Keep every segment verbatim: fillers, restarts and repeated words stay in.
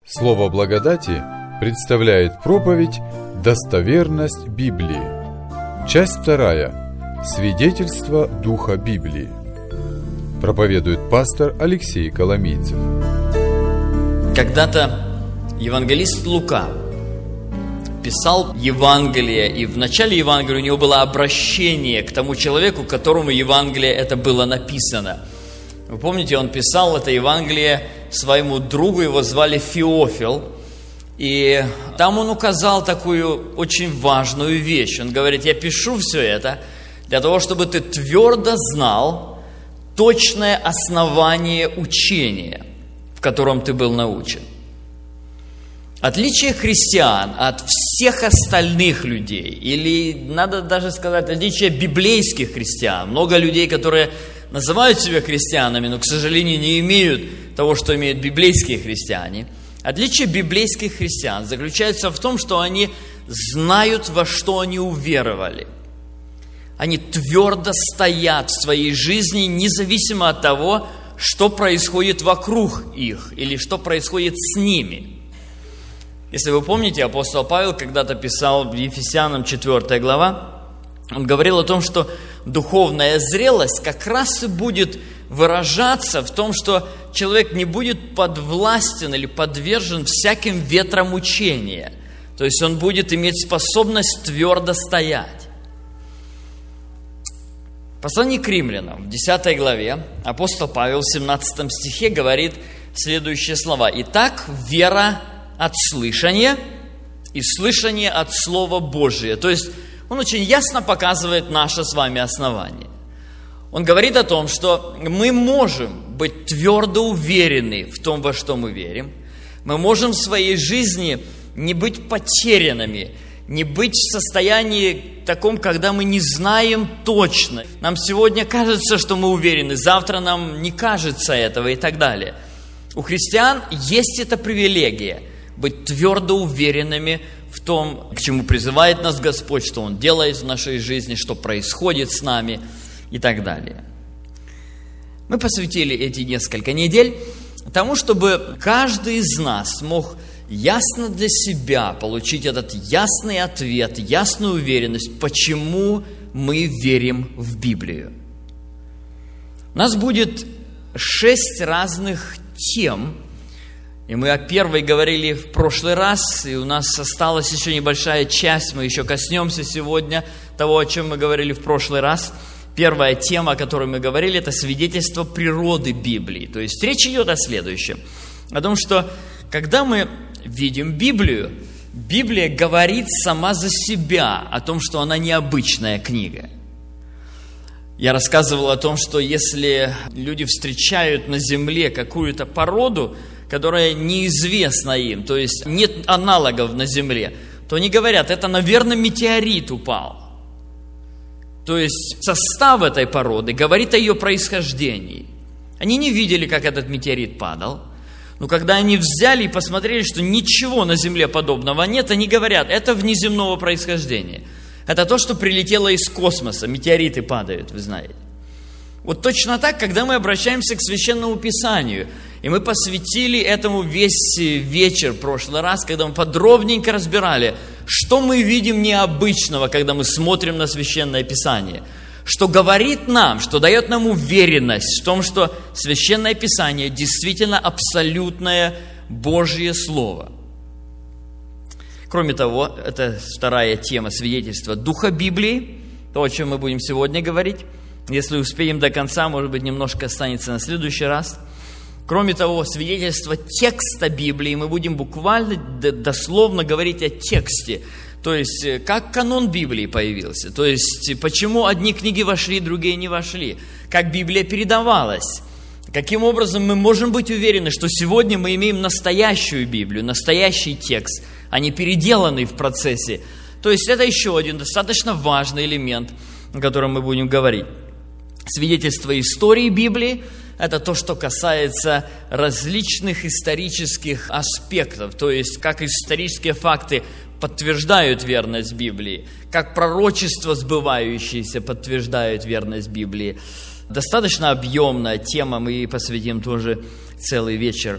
Слово благодати представляет проповедь «Достоверность Библии». Часть вторая. Свидетельство Духа Библии. Проповедует пастор Алексей Коломийцев. Когда-то евангелист Лука писал Евангелие, и в начале Евангелия у него было обращение к тому человеку, которому Евангелие это было написано. Вы помните, он писал это Евангелие своему другу, его звали Феофил, и там он указал такую очень важную вещь. Он говорит: я пишу все это для того, чтобы ты твердо знал точное основание учения, в котором ты был научен. Отличие христиан от всех остальных людей, или надо даже сказать, отличие библейских христиан. Много людей, которые называют себя христианами, но, к сожалению, не имеют того, что имеют библейские христиане. Отличие библейских христиан заключается в том, что они знают, во что они уверовали. Они твердо стоят в своей жизни, независимо от того, что происходит вокруг их или что происходит с ними. Если вы помните, апостол Павел когда-то писал в Ефесянам четвёртая глава, он говорил о том, что духовная зрелость как раз и будет выражаться в том, что человек не будет подвластен или подвержен всяким ветрам учения. То есть он будет иметь способность твердо стоять. В послании к Римлянам, в десятой главе, апостол Павел в семнадцатом стихе говорит следующие слова: «Итак, вера от слышания, и слышание от Слова Божия». То есть он очень ясно показывает наше с вами основание. Он говорит о том, что мы можем быть твердо уверены в том, во что мы верим. Мы можем в своей жизни не быть потерянными, не быть в состоянии таком, когда мы не знаем точно. Нам сегодня кажется, что мы уверены, завтра нам не кажется этого и так далее. У христиан есть эта привилегия быть твердо уверенными в том, к чему призывает нас Господь, что Он делает в нашей жизни, что происходит с нами и так далее. Мы посвятили эти несколько недель тому, чтобы каждый из нас мог ясно для себя получить этот ясный ответ, ясную уверенность, почему мы верим в Библию. У нас будет шесть разных тем, и мы о первой говорили в прошлый раз, и у нас осталась еще небольшая часть, мы еще коснемся сегодня того, о чем мы говорили в прошлый раз. Первая тема, о которой мы говорили, это свидетельство природы Библии. То есть речь идет о следующем, о том, что когда мы видим Библию, Библия говорит сама за себя о том, что она необычная книга. Я рассказывал о том, что если люди встречают на земле какую-то породу, которая неизвестна им, то есть нет аналогов на земле, то они говорят: это, наверное, метеорит упал. То есть состав этой породы говорит о ее происхождении. Они не видели, как этот метеорит падал, но когда они взяли и посмотрели, что ничего на земле подобного нет, они говорят: это внеземного происхождения. Это то, что прилетело из космоса, метеориты падают, вы знаете. Вот точно так, когда мы обращаемся к Священному Писанию, и мы посвятили этому весь вечер в прошлый раз, когда мы подробненько разбирали, что мы видим необычного, когда мы смотрим на Священное Писание, что говорит нам, что дает нам уверенность в том, что Священное Писание действительно абсолютное Божье Слово. Кроме того, это вторая тема свидетельства Духа Библии, то, о чем мы будем сегодня говорить. Если успеем до конца, может быть, немножко останется на следующий раз. Кроме того, свидетельство текста Библии, мы будем буквально, дословно говорить о тексте. То есть, как канон Библии появился. То есть, почему одни книги вошли, другие не вошли. Как Библия передавалась. Каким образом мы можем быть уверены, что сегодня мы имеем настоящую Библию, настоящий текст, а не переделанный в процессе. То есть, это еще один достаточно важный элемент, о котором мы будем говорить. Свидетельство истории Библии – это то, что касается различных исторических аспектов, то есть как исторические факты подтверждают верность Библии, как пророчества сбывающиеся подтверждают верность Библии. Достаточно объемная тема, мы ей посвятим тоже целый вечер.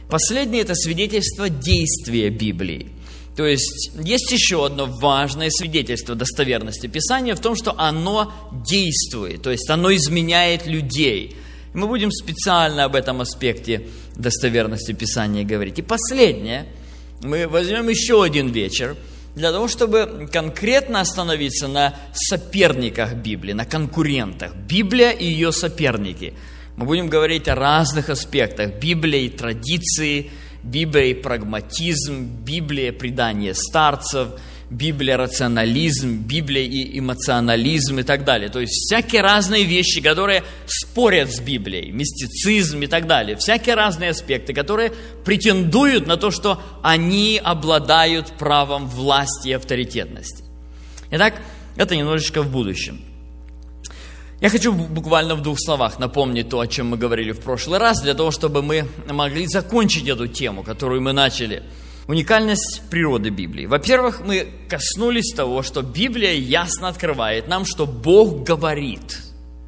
Последнее – это свидетельство действия Библии. То есть, есть еще одно важное свидетельство достоверности Писания в том, что оно действует, то есть оно изменяет людей. Мы будем специально об этом аспекте достоверности Писания говорить. И последнее, мы возьмем еще один вечер для того, чтобы конкретно остановиться на соперниках Библии, на конкурентах. Библия и ее соперники. Мы будем говорить о разных аспектах. Библия и традиции, Библия и прагматизм, Библия и предание старцев, Библия, рационализм, Библия и эмоционализм и так далее. То есть всякие разные вещи, которые спорят с Библией, мистицизм и так далее. Всякие разные аспекты, которые претендуют на то, что они обладают правом власти и авторитетности. Итак, это немножечко в будущем. Я хочу буквально в двух словах напомнить то, о чем мы говорили в прошлый раз, для того, чтобы мы могли закончить эту тему, которую мы начали. Уникальность природы Библии. Во-первых, мы коснулись того, что Библия ясно открывает нам, что Бог говорит.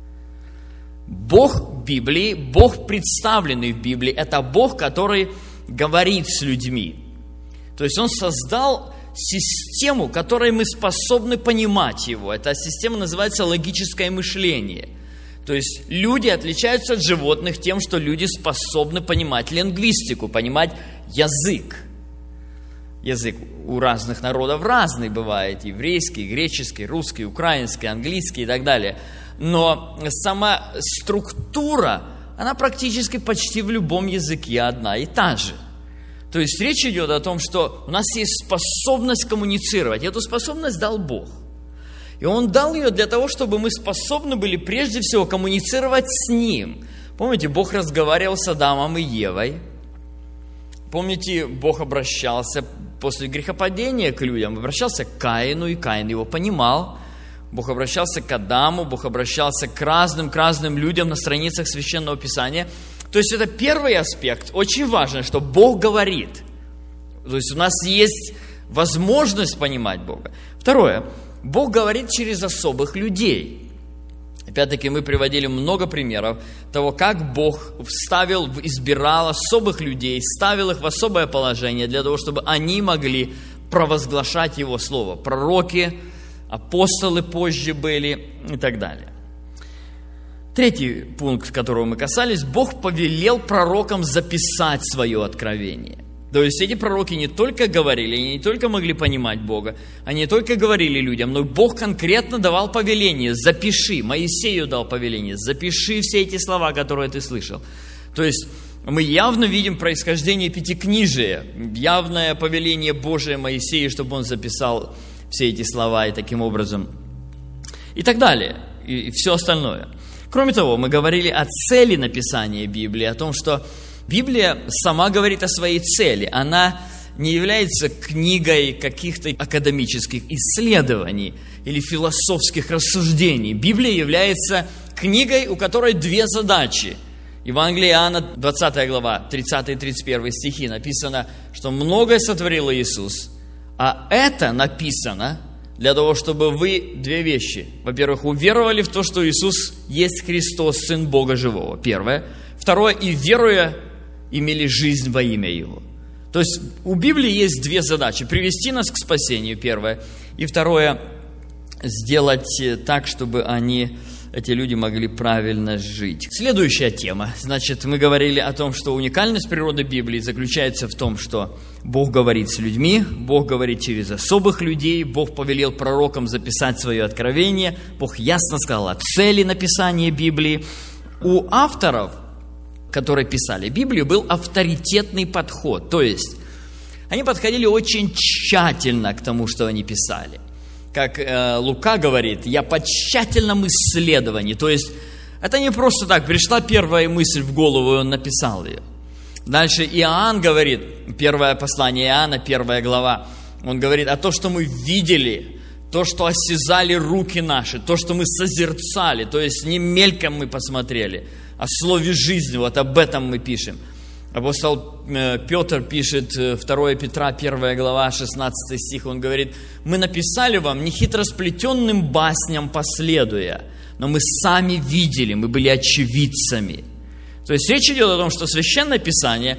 Бог Библии, Бог, представленный в Библии, это Бог, который говорит с людьми. То есть Он создал систему, которой мы способны понимать Его. Эта система называется логическое мышление. То есть люди отличаются от животных тем, что люди способны понимать лингвистику, понимать язык. Язык у разных народов разный бывает, еврейский, греческий, русский, украинский, английский и так далее. Но сама структура, она практически почти в любом языке одна и та же. То есть речь идет о том, что у нас есть способность коммуницировать. Эту способность дал Бог. И Он дал ее для того, чтобы мы способны были прежде всего коммуницировать с Ним. Помните, Бог разговаривал с Адамом и Евой. Помните, Бог обращался после грехопадения к людям, обращался к Каину, и Каин его понимал. Бог обращался к Адаму, Бог обращался к разным, к разным людям на страницах Священного Писания. То есть это первый аспект, очень важно, что Бог говорит. То есть у нас есть возможность понимать Бога. Второе, Бог говорит через особых людей. Опять-таки мы приводили много примеров того, как Бог вставил, избирал особых людей, ставил их в особое положение для того, чтобы они могли провозглашать Его Слово. Пророки, апостолы позже были и так далее. Третий пункт, которого мы касались, Бог повелел пророкам записать свое откровение. То есть эти пророки не только говорили, они не только могли понимать Бога, они не только говорили людям, но Бог конкретно давал повеление: запиши, Моисею дал повеление, запиши все эти слова, которые ты слышал. То есть мы явно видим происхождение Пятикнижия, явное повеление Божие Моисею, чтобы он записал все эти слова и таким образом, и так далее, и, и все остальное. Кроме того, мы говорили о цели написания Библии, о том, что Библия сама говорит о своей цели. Она не является книгой каких-то академических исследований или философских рассуждений. Библия является книгой, у которой две задачи. Евангелие Иоанна, двадцатая глава, тридцатый и тридцать первый стихи написано, что многое сотворил Иисус, а это написано для того, чтобы вы две вещи. Во-первых, уверовали в то, что Иисус есть Христос, Сын Бога Живого. Первое. Второе, и веруя, имели жизнь во имя Его. То есть у Библии есть две задачи: привести нас к спасению, первое, и второе, сделать так, чтобы они, эти люди могли правильно жить. Следующая тема. Значит, мы говорили о том, что уникальность природы Библии заключается в том, что Бог говорит с людьми, Бог говорит через особых людей, Бог повелел пророкам записать свое откровение, Бог ясно сказал о цели написания Библии. У авторов, которые писали Библию, был авторитетный подход. То есть они подходили очень тщательно к тому, что они писали. Как э, Лука говорит, я по тщательном исследовании. То есть это не просто так, пришла первая мысль в голову, и он написал ее. Дальше Иоанн говорит, первое послание Иоанна, первая глава, он говорит о том, что мы видели, то, что осязали руки наши, то, что мы созерцали, то есть не мельком мы посмотрели, о слове жизни, вот об этом мы пишем. Апостол Петр пишет, второе Петра, первая глава, шестнадцатый стих, он говорит, мы написали вам не хитросплетенным басням последуя, но мы сами видели, мы были очевидцами. То есть речь идет о том, что Священное Писание,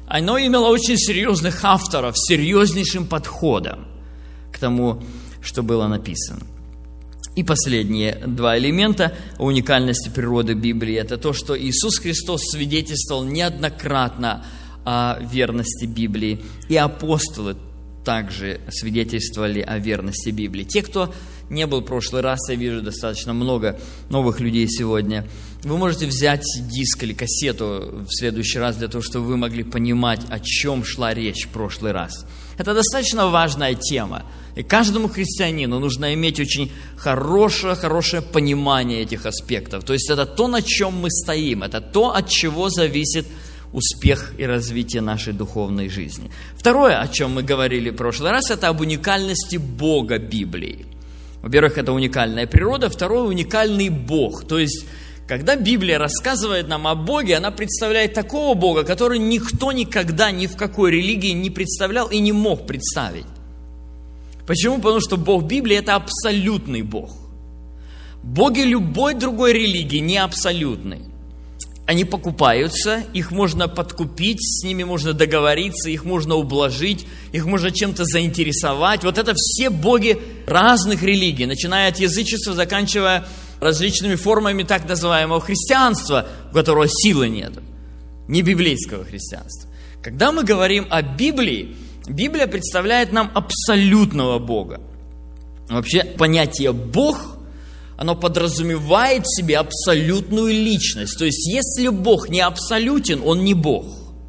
оно имело очень серьезных авторов с серьезнейшим подходом к тому, что было написано. И последние два элемента уникальности природы Библии – это то, что Иисус Христос свидетельствовал неоднократно о верности Библии, и апостолы также свидетельствовали о верности Библии. Те, кто не был в прошлый раз, я вижу достаточно много новых людей сегодня, вы можете взять диск или кассету в следующий раз для того, чтобы вы могли понимать, о чем шла речь в прошлый раз. Это достаточно важная тема, и каждому христианину нужно иметь очень хорошее, хорошее понимание этих аспектов. То есть это то, на чем мы стоим, это то, от чего зависит успех и развитие нашей духовной жизни. Второе, о чем мы говорили в прошлый раз, это об уникальности Бога Библии. Во-первых, это уникальная природа, второе, уникальный Бог. То есть, когда Библия рассказывает нам о Боге, она представляет такого Бога, который никто никогда ни в какой религии не представлял и не мог представить. Почему? Потому что Бог Библии – это абсолютный Бог. Боги любой другой религии не абсолютны. Они покупаются, их можно подкупить, с ними можно договориться, их можно ублажить, их можно чем-то заинтересовать. Вот это все боги разных религий, начиная от язычества, заканчивая различными формами так называемого христианства, у которого силы нет, не библейского христианства. Когда мы говорим о Библии, Библия представляет нам абсолютного Бога. Вообще понятие «Бог» оно подразумевает в себе абсолютную личность. То есть, если Бог не абсолютен, Он не Бог.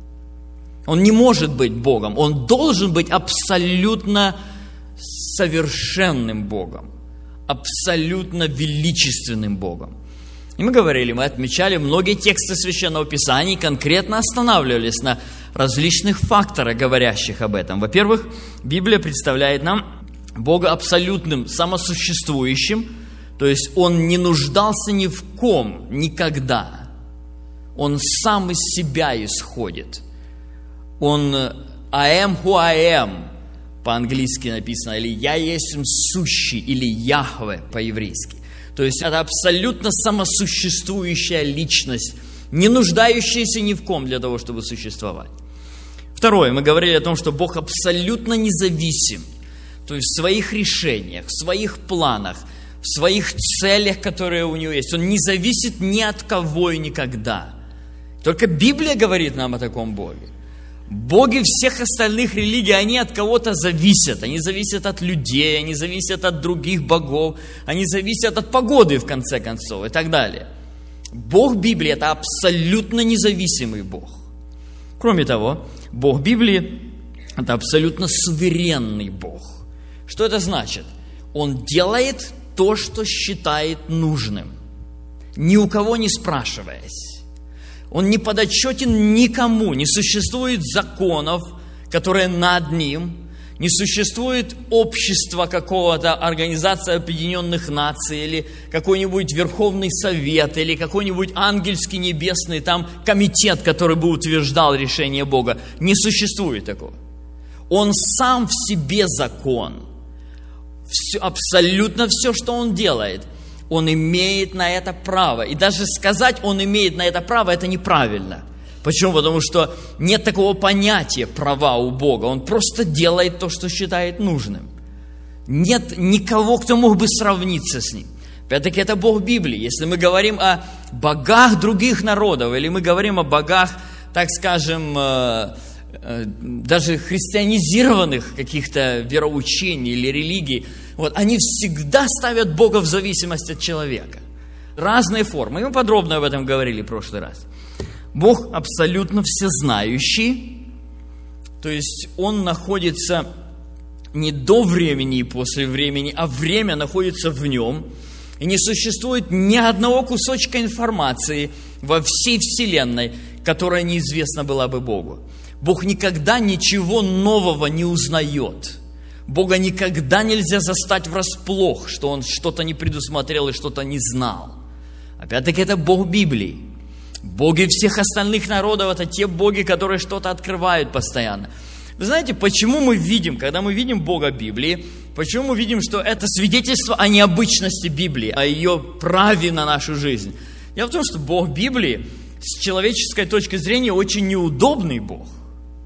Он не может быть Богом. Он должен быть абсолютно совершенным Богом, абсолютно величественным Богом. И мы говорили, мы отмечали многие тексты Священного Писания и конкретно останавливались на различных факторах, говорящих об этом. Во-первых, Библия представляет нам Бога абсолютным, самосуществующим. То есть Он не нуждался ни в ком никогда. Он сам из себя исходит. Он «I am who I am» по-английски написано, или «Я есть сущий», или «Яхве» по-еврейски. То есть это абсолютно самосуществующая личность, не нуждающаяся ни в ком для того, чтобы существовать. Второе, мы говорили о том, что Бог абсолютно независим. То есть в своих решениях, в своих планах, в своих целях, которые у него есть. Он не зависит ни от кого и никогда. Только Библия говорит нам о таком Боге. Боги всех остальных религий, они от кого-то зависят. Они зависят от людей, они зависят от других богов, они зависят от погоды, в конце концов, и так далее. Бог Библии – это абсолютно независимый Бог. Кроме того, Бог Библии – это абсолютно суверенный Бог. Что это значит? Он делает то, что считает нужным, ни у кого не спрашиваясь. Он не подотчетен никому, не существует законов, которые над ним, не существует общества какого-то, Организации Объединенных Наций, или какой-нибудь Верховный Совет, или какой-нибудь ангельский небесный там комитет, который бы утверждал решение Бога. Не существует такого. Он сам в себе закон. Все, абсолютно все, что Он делает, Он имеет на это право. И даже сказать, Он имеет на это право, это неправильно. Почему? Потому что нет такого понятия права у Бога. Он просто делает то, что считает нужным. Нет никого, кто мог бы сравниться с Ним. Опять-таки, это Бог Библии. Если мы говорим о богах других народов, или мы говорим о богах, так скажем, даже христианизированных каких-то вероучений или религий, вот, они всегда ставят Бога в зависимость от человека. Разные формы. И мы подробно об этом говорили в прошлый раз. Бог абсолютно всезнающий, то есть Он находится не до времени и после времени, а время находится в Нем. И не существует ни одного кусочка информации во всей Вселенной, которая неизвестна была бы Богу. Бог никогда ничего нового не узнает. Бога никогда нельзя застать врасплох, что Он что-то не предусмотрел и что-то не знал. Опять-таки, это Бог Библии. Боги всех остальных народов – это те боги, которые что-то открывают постоянно. Вы знаете, почему мы видим, когда мы видим Бога Библии, почему мы видим, что это свидетельство о необычности Библии, о ее праве на нашу жизнь? Дело в том, что Бог Библии с человеческой точки зрения очень неудобный Бог.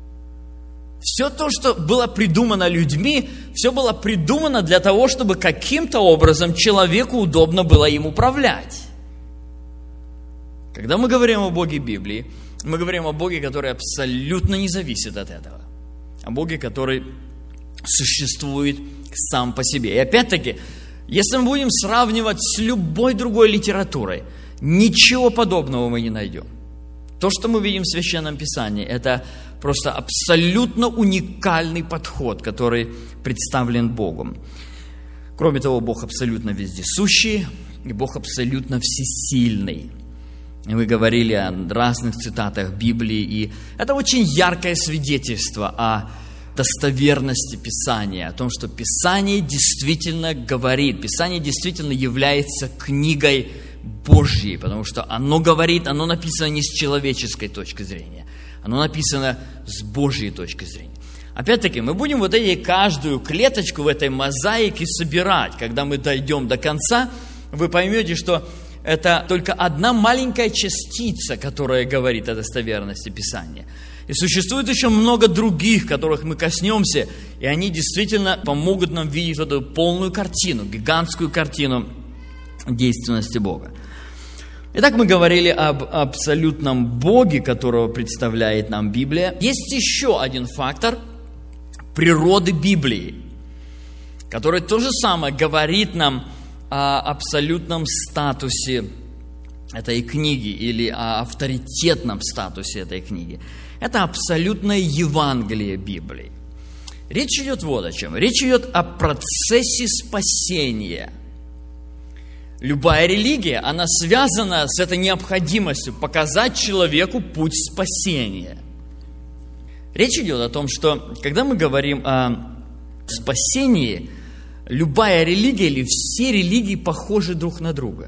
Все то, что было придумано людьми, все было придумано для того, чтобы каким-то образом человеку удобно было им управлять. Когда мы говорим о Боге Библии, мы говорим о Боге, который абсолютно не зависит от этого. О Боге, который существует сам по себе. И опять-таки, если мы будем сравнивать с любой другой литературой, ничего подобного мы не найдем. То, что мы видим в Священном Писании, это просто абсолютно уникальный подход, который представлен Богом. Кроме того, Бог абсолютно вездесущий, и Бог абсолютно всесильный. И мы говорили о разных цитатах Библии, и это очень яркое свидетельство о достоверности Писания, о том, что Писание действительно говорит, Писание действительно является книгой Божьей, потому что оно говорит, оно написано не с человеческой точки зрения, оно написано с Божьей точки зрения. Опять-таки, мы будем вот эти каждую клеточку в этой мозаике собирать. Когда мы дойдем до конца, вы поймете, что это только одна маленькая частица, которая говорит о достоверности Писания. И существует еще много других, которых мы коснемся, и они действительно помогут нам видеть эту полную картину, гигантскую картину действенности Бога. Итак, мы говорили об абсолютном Боге, которого представляет нам Библия. Есть еще один фактор природы Библии, который то же самое говорит нам о абсолютном статусе этой книги или о авторитетном статусе этой книги. Это абсолютное Евангелие Библии. Речь идет вот о чем. Речь идет о процессе спасения. Любая религия, она связана с этой необходимостью показать человеку путь спасения. Речь идет о том, что когда мы говорим о спасении, любая религия или все религии похожи друг на друга.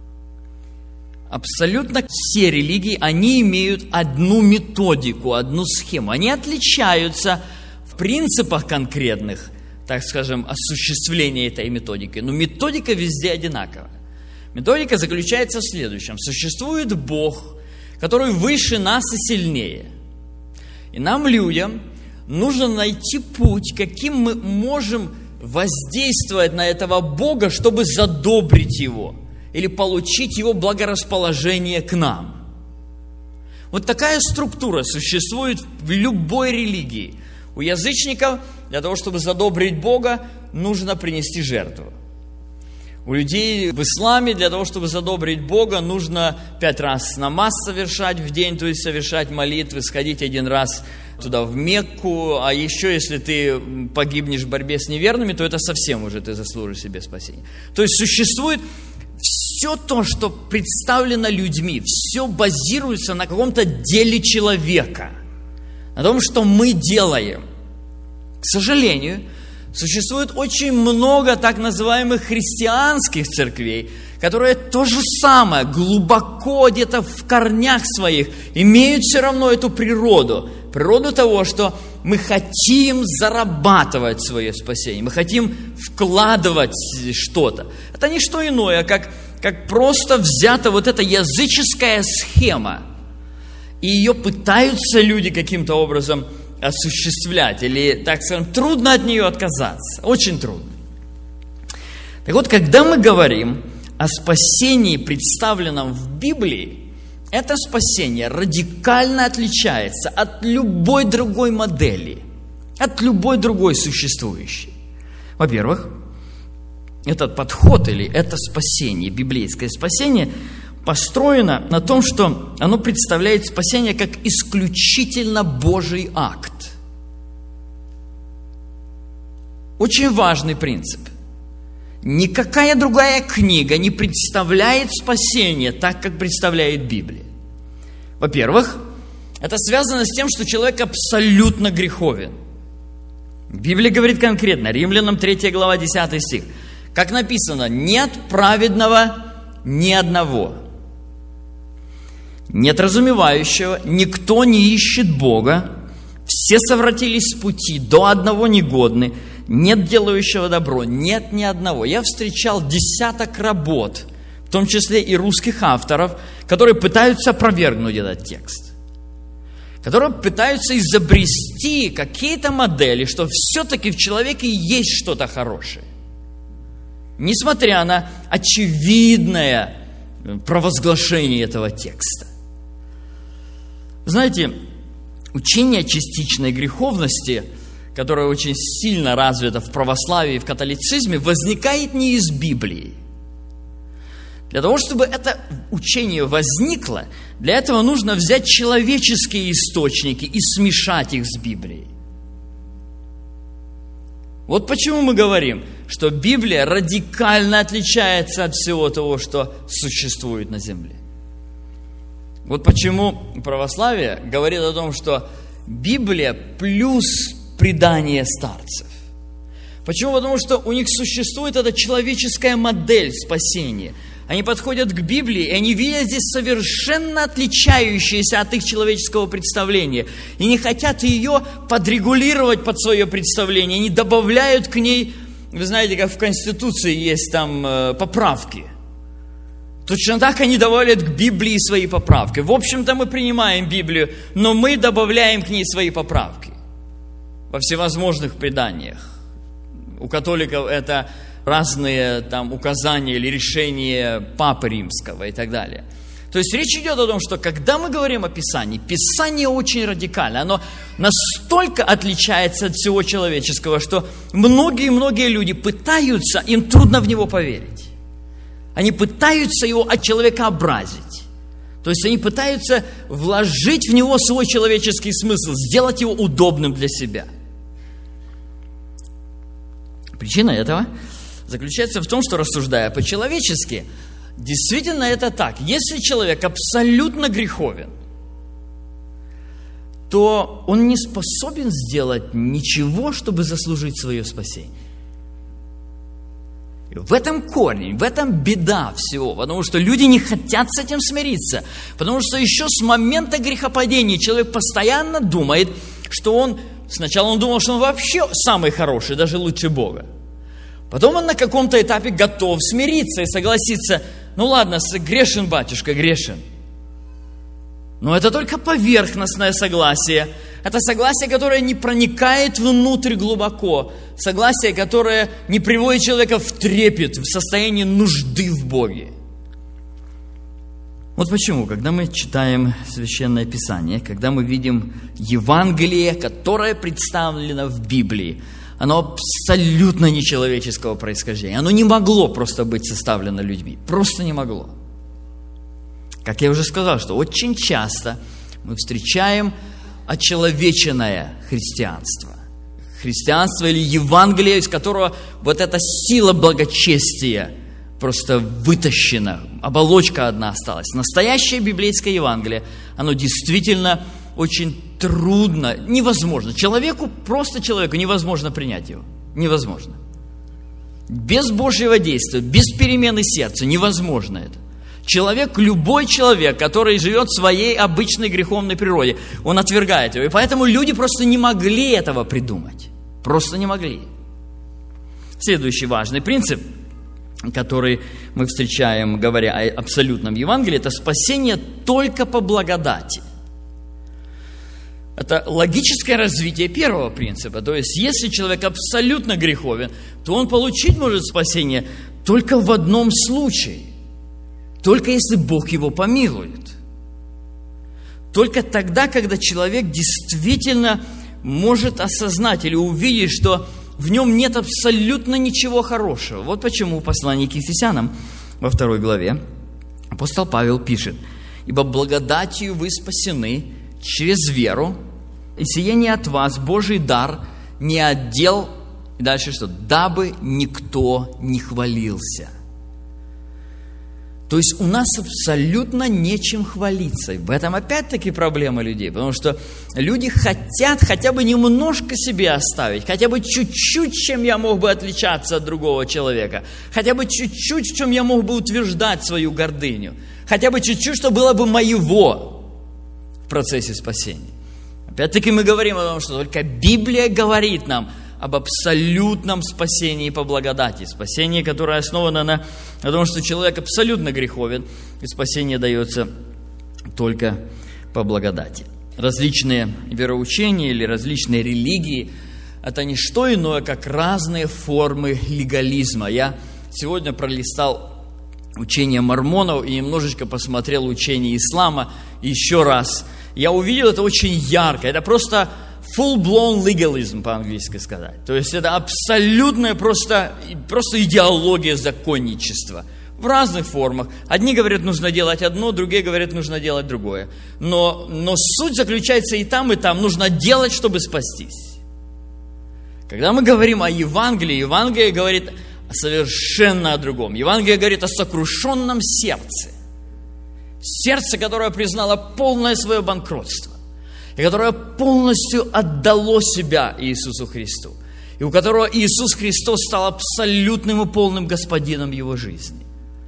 Абсолютно все религии, они имеют одну методику, одну схему. Они отличаются в принципах конкретных, так скажем, осуществления этой методики. Но методика везде одинаковая. Методика заключается в следующем. Существует Бог, который выше нас и сильнее. И нам, людям, нужно найти путь, каким мы можем воздействовать на этого Бога, чтобы задобрить Его или получить Его благорасположение к нам. Вот такая структура существует в любой религии. У язычников для того, чтобы задобрить Бога, нужно принести жертву. У людей в исламе для того, чтобы задобрить Бога, нужно пять раз намаз совершать в день, то есть совершать молитвы, сходить один раз туда в Мекку, а еще если ты погибнешь в борьбе с неверными, то это совсем уже ты заслужишь себе спасение. То есть существует все то, что представлено людьми, все базируется на каком-то деле человека, на том, что мы делаем. К сожалению, существует очень много так называемых христианских церквей, которые то же самое, глубоко где-то в корнях своих, имеют все равно эту природу. Природу того, что мы хотим зарабатывать свое спасение, мы хотим вкладывать что-то. Это не что иное, как, как просто взята вот эта языческая схема. И ее пытаются люди каким-то образом осуществлять, или, так скажем, трудно от нее отказаться, очень трудно. Так вот, когда мы говорим о спасении, представленном в Библии, это спасение радикально отличается от любой другой модели, от любой другой существующей. Во-первых, этот подход или это спасение, библейское спасение, построено на том, что оно представляет спасение как исключительно Божий акт. Очень важный принцип. Никакая другая книга не представляет спасение так, как представляет Библия. Во-первых, это связано с тем, что человек абсолютно греховен. Библия говорит конкретно, Римлянам третья глава, десятый стих. Как написано, нет праведного ни одного. Нет разумевающего, никто не ищет Бога, все совратились с пути, до одного негодны, нет делающего добро, нет ни одного. Я встречал десяток работ, в том числе и русских авторов, которые пытаются опровергнуть этот текст. которые пытаются изобрести какие-то модели, что все-таки в человеке есть что-то хорошее. Несмотря на очевидное провозглашение этого текста. Знаете, учение частичной греховности, которое очень сильно развито в православии и в католицизме, возникает не из Библии. Для того, чтобы это учение возникло, для этого нужно взять человеческие источники и смешать их с Библией. Вот почему мы говорим, что Библия радикально отличается от всего того, что существует на земле. Вот почему православие говорит о том, что Библия плюс предание старцев. Почему? Потому что у них существует эта человеческая модель спасения. Они подходят к Библии, и они видят здесь совершенно отличающиеся от их человеческого представления. И не хотят ее подрегулировать под свое представление. Они добавляют к ней, вы знаете, как в Конституции есть там э, поправки. Точно так они добавляют к Библии свои поправки. В общем-то, мы принимаем Библию, но мы добавляем к ней свои поправки. Во всевозможных преданиях. У католиков это разные там указания или решения Папы Римского и так далее. То есть речь идет о том, что когда мы говорим о Писании, Писание очень радикально, оно настолько отличается от всего человеческого, что многие-многие люди пытаются, им трудно в него поверить. Они пытаются его отчеловекообразить. То есть они пытаются вложить в него свой человеческий смысл, сделать его удобным для себя. Причина этого заключается в том, что, рассуждая по-человечески, действительно это так. Если человек абсолютно греховен, то он не способен сделать ничего, чтобы заслужить свое спасение. И в этом корень, в этом беда всего, потому что люди не хотят с этим смириться, потому что еще с момента грехопадения человек постоянно думает, что он, сначала он думал, что он вообще самый хороший, даже лучше Бога. Потом он на каком-то этапе готов смириться и согласиться, ну ладно, грешен, батюшка, грешен. Но это только поверхностное согласие. Это согласие, которое не проникает внутрь глубоко. Согласие, которое не приводит человека в трепет, в состояние нужды в Боге. Вот почему, когда мы читаем Священное Писание, когда мы видим Евангелие, которое представлено в Библии, оно абсолютно нечеловеческого происхождения. Оно не могло просто быть составлено людьми. Просто не могло. Как я уже сказал, что очень часто мы встречаем очеловеченное христианство. Христианство или Евангелие, из которого вот эта сила благочестия просто вытащена. Оболочка одна осталась. Настоящее библейское Евангелие, оно действительно очень трудно, невозможно. Человеку, просто человеку невозможно принять его. Невозможно. Без Божьего действия, без перемены сердца невозможно это. Человек, любой человек, который живет в своей обычной греховной природе, он отвергает его. И поэтому люди просто не могли этого придумать. Просто не могли. Следующий важный принцип, который мы встречаем, говоря о абсолютном Евангелии, это спасение только по благодати. Это логическое развитие первого принципа. То есть, если человек абсолютно греховен, то он получить может спасение только в одном случае. Только если Бог его помилует. Только тогда, когда человек действительно может осознать или увидеть, что в нем нет абсолютно ничего хорошего. Вот почему в послании к Ефесянам во второй главе апостол Павел пишет: «Ибо благодатью вы спасены через веру, и сие не от вас, Божий дар, не отдел». И дальше что? «Дабы никто не хвалился». То есть у нас абсолютно нечем хвалиться. И в этом опять-таки проблема людей. Потому что люди хотят хотя бы немножко себе оставить. Хотя бы чуть-чуть, чем я мог бы отличаться от другого человека. Хотя бы чуть-чуть, в чем я мог бы утверждать свою гордыню. Хотя бы чуть-чуть, что было бы моего в процессе спасения. Опять-таки мы говорим о том, что только Библия говорит нам об абсолютном спасении по благодати. Спасение, которое основано на, на том, что человек абсолютно греховен, и спасение дается только по благодати. различные вероучения или различные религии – это не что иное, как разные формы легализма. Я сегодня пролистал учение мормонов и немножечко посмотрел учение ислама еще раз. Я увидел это очень ярко. Это просто full-blown legalism, по-английски сказать. То есть это абсолютная просто, просто идеология законничества. В разных формах. Одни говорят, нужно делать одно, другие говорят, нужно делать другое. Но, но суть заключается и там, и там. Нужно делать, чтобы спастись. Когда мы говорим о Евангелии, Евангелие говорит совершенно о другом. Евангелие говорит о сокрушенном сердце. Сердце, которое признало полное свое банкротство. И которое полностью отдало себя Иисусу Христу. И у которого Иисус Христос стал абсолютным и полным господином его жизни.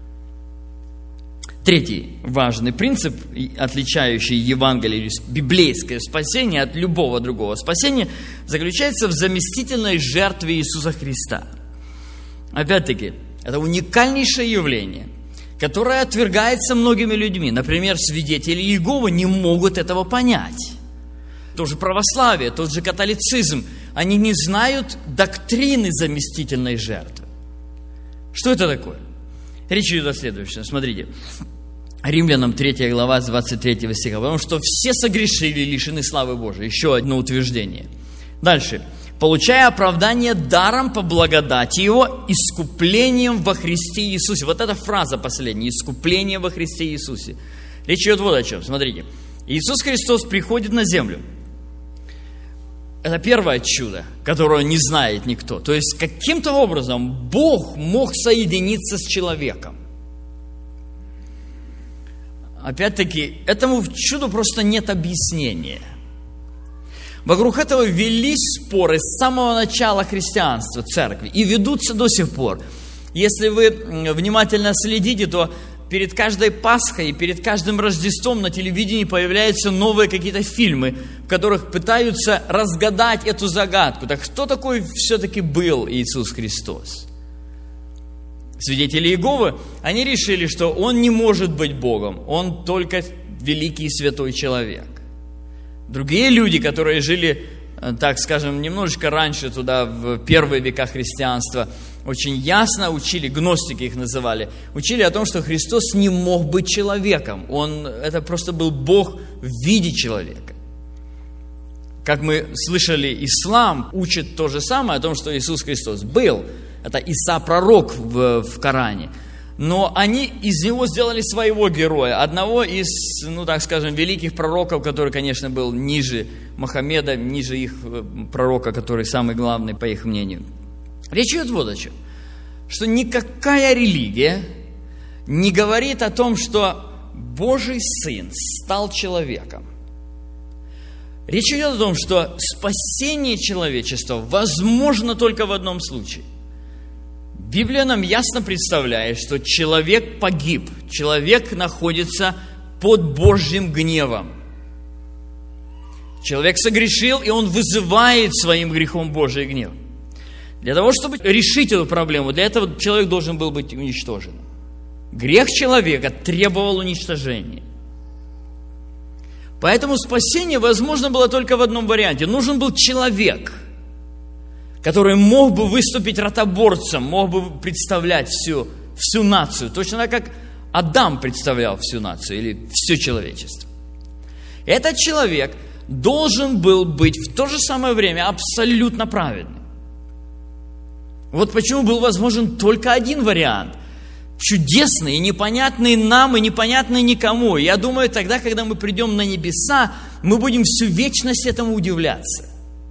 Третий важный принцип, отличающий Евангелие или библейское спасение от любого другого спасения, заключается в заместительной жертве Иисуса Христа. Опять-таки, это уникальнейшее явление, которое отвергается многими людьми. Например, свидетели Иеговы не могут этого понять. То же православие, тот же католицизм, они не знают доктрины заместительной жертвы. Что это такое? Речь идет о следующем. Смотрите. Римлянам третья глава, с двадцать третьего стиха. Потому что все согрешили, лишены славы Божией. Еще одно утверждение. Дальше. Получая оправдание даром по благодати Его, искуплением во Христе Иисусе. Вот эта фраза последняя. Искупление во Христе Иисусе. Речь идет вот о чем. Смотрите. Иисус Христос приходит на землю. Это первое чудо, которое не знает никто. То есть, каким-то образом Бог мог соединиться с человеком. Опять-таки, этому чуду просто нет объяснения. Вокруг этого велись споры с самого начала христианства, церкви, и ведутся до сих пор. Если вы внимательно следите, то перед каждой Пасхой и перед каждым Рождеством на телевидении появляются новые какие-то фильмы, в которых пытаются разгадать эту загадку. Так кто такой все-таки был Иисус Христос? Свидетели Иеговы, они решили, что Он не может быть Богом, Он только великий и святой человек. Другие люди, которые жили, так скажем, немножечко раньше, туда, в первые века христианства, очень ясно учили, гностики их называли, учили о том, что Христос не мог быть человеком. Он, это просто был Бог в виде человека. Как мы слышали, ислам учит то же самое о том, что Иисус Христос был. Это Иса пророк в, в Коране. Но они из него сделали своего героя. Одного из, ну так скажем, великих пророков, который, конечно, был ниже Мухаммеда, ниже их пророка, который самый главный, по их мнению. Речь идет вот о чем. Что никакая религия не говорит о том, что Божий Сын стал человеком. Речь идет о том, что спасение человечества возможно только в одном случае. Библия нам ясно представляет, что человек погиб, человек находится под Божьим гневом. Человек согрешил, и он вызывает своим грехом Божий гнев. Для того, чтобы решить эту проблему, для этого человек должен был быть уничтожен. Грех человека требовал уничтожения. Поэтому спасение возможно было только в одном варианте. Нужен был человек, который мог бы выступить ротоборцем, мог бы представлять всю, всю нацию, точно так, как Адам представлял всю нацию или все человечество. Этот человек должен был быть в то же самое время абсолютно праведным. Вот почему был возможен только один вариант. Чудесный и непонятный нам, и непонятный никому. Я думаю, тогда, когда мы придем на небеса, мы будем всю вечность этому удивляться.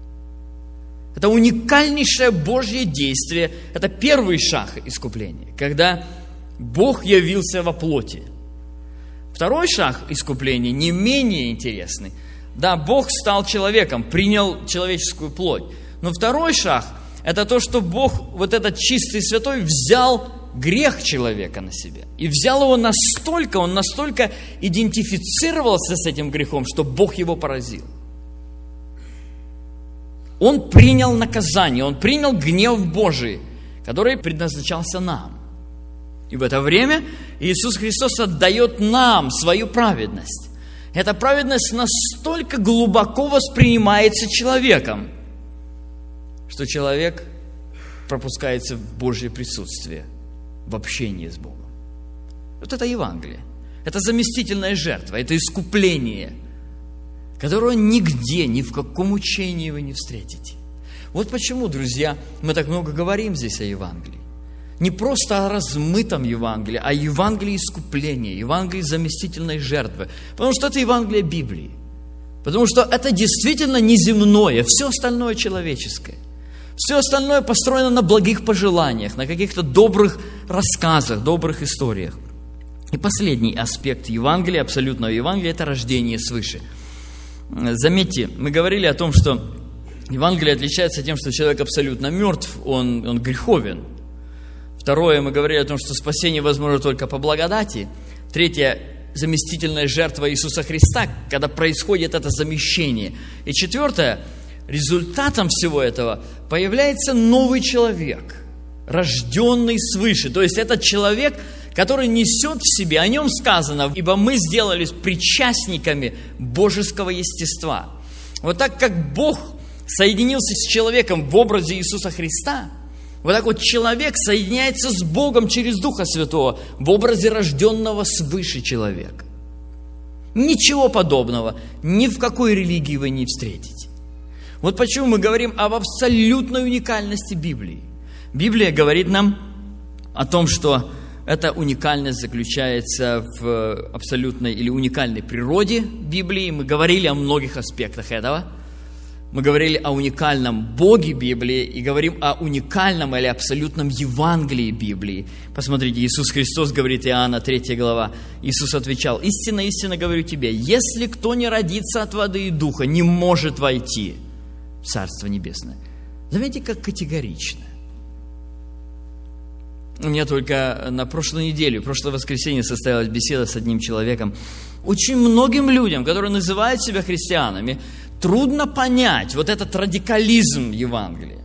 Это уникальнейшее Божье действие. Это первый шаг искупления, когда Бог явился во плоти. Второй шаг искупления не менее интересный. Да, Бог стал человеком, принял человеческую плоть. Но второй шаг – это то, что Бог, вот этот чистый святой, взял грех человека на себя. И взял его настолько, он настолько идентифицировался с этим грехом, что Бог его поразил. Он принял наказание, он принял гнев Божий, который предназначался нам. И в это время Иисус Христос отдает нам свою праведность. Эта праведность настолько глубоко воспринимается человеком, что человек пропускается в Божье присутствие, в общении с Богом. Вот это Евангелие. Это заместительная жертва, это искупление, которого нигде, ни в каком учении вы не встретите. Вот почему, друзья, мы так много говорим здесь о Евангелии. Не просто о размытом Евангелии, а о Евангелии искупления, Евангелии заместительной жертвы. Потому что это Евангелие Библии. Потому что это действительно неземное, все остальное человеческое. Все остальное построено на благих пожеланиях, на каких-то добрых рассказах, добрых историях. И последний аспект Евангелия, абсолютного Евангелия, это рождение свыше. Заметьте, мы говорили о том, что Евангелие отличается тем, что человек абсолютно мертв, он, он греховен. Второе, мы говорили о том, что спасение возможно только по благодати. Третье, заместительная жертва Иисуса Христа, когда происходит это замещение. И четвертое, результатом всего этого появляется новый человек, рожденный свыше. То есть этот человек, который несет в себе, о нем сказано, ибо мы сделались причастниками божеского естества. Вот так как Бог соединился с человеком в образе Иисуса Христа, вот так вот человек соединяется с Богом через Духа Святого в образе рожденного свыше человека. Ничего подобного ни в какой религии вы не встретите. Вот почему мы говорим об абсолютной уникальности Библии. Библия говорит нам о том, что эта уникальность заключается в абсолютной или уникальной природе Библии. Мы говорили о многих аспектах этого. Мы говорили о уникальном Боге Библии и говорим о уникальном или абсолютном Евангелии Библии. Посмотрите, Иисус Христос говорит, Иоанна третья глава. Иисус отвечал: «Истинно, истинно говорю тебе, если кто не родится от воды и духа, не может войти в Царство Небесное». Заметьте, как категорично. У меня только на прошлой неделе, в прошлое воскресенье состоялась беседа с одним человеком. Очень многим людям, которые называют себя христианами, трудно понять вот этот радикализм Евангелия.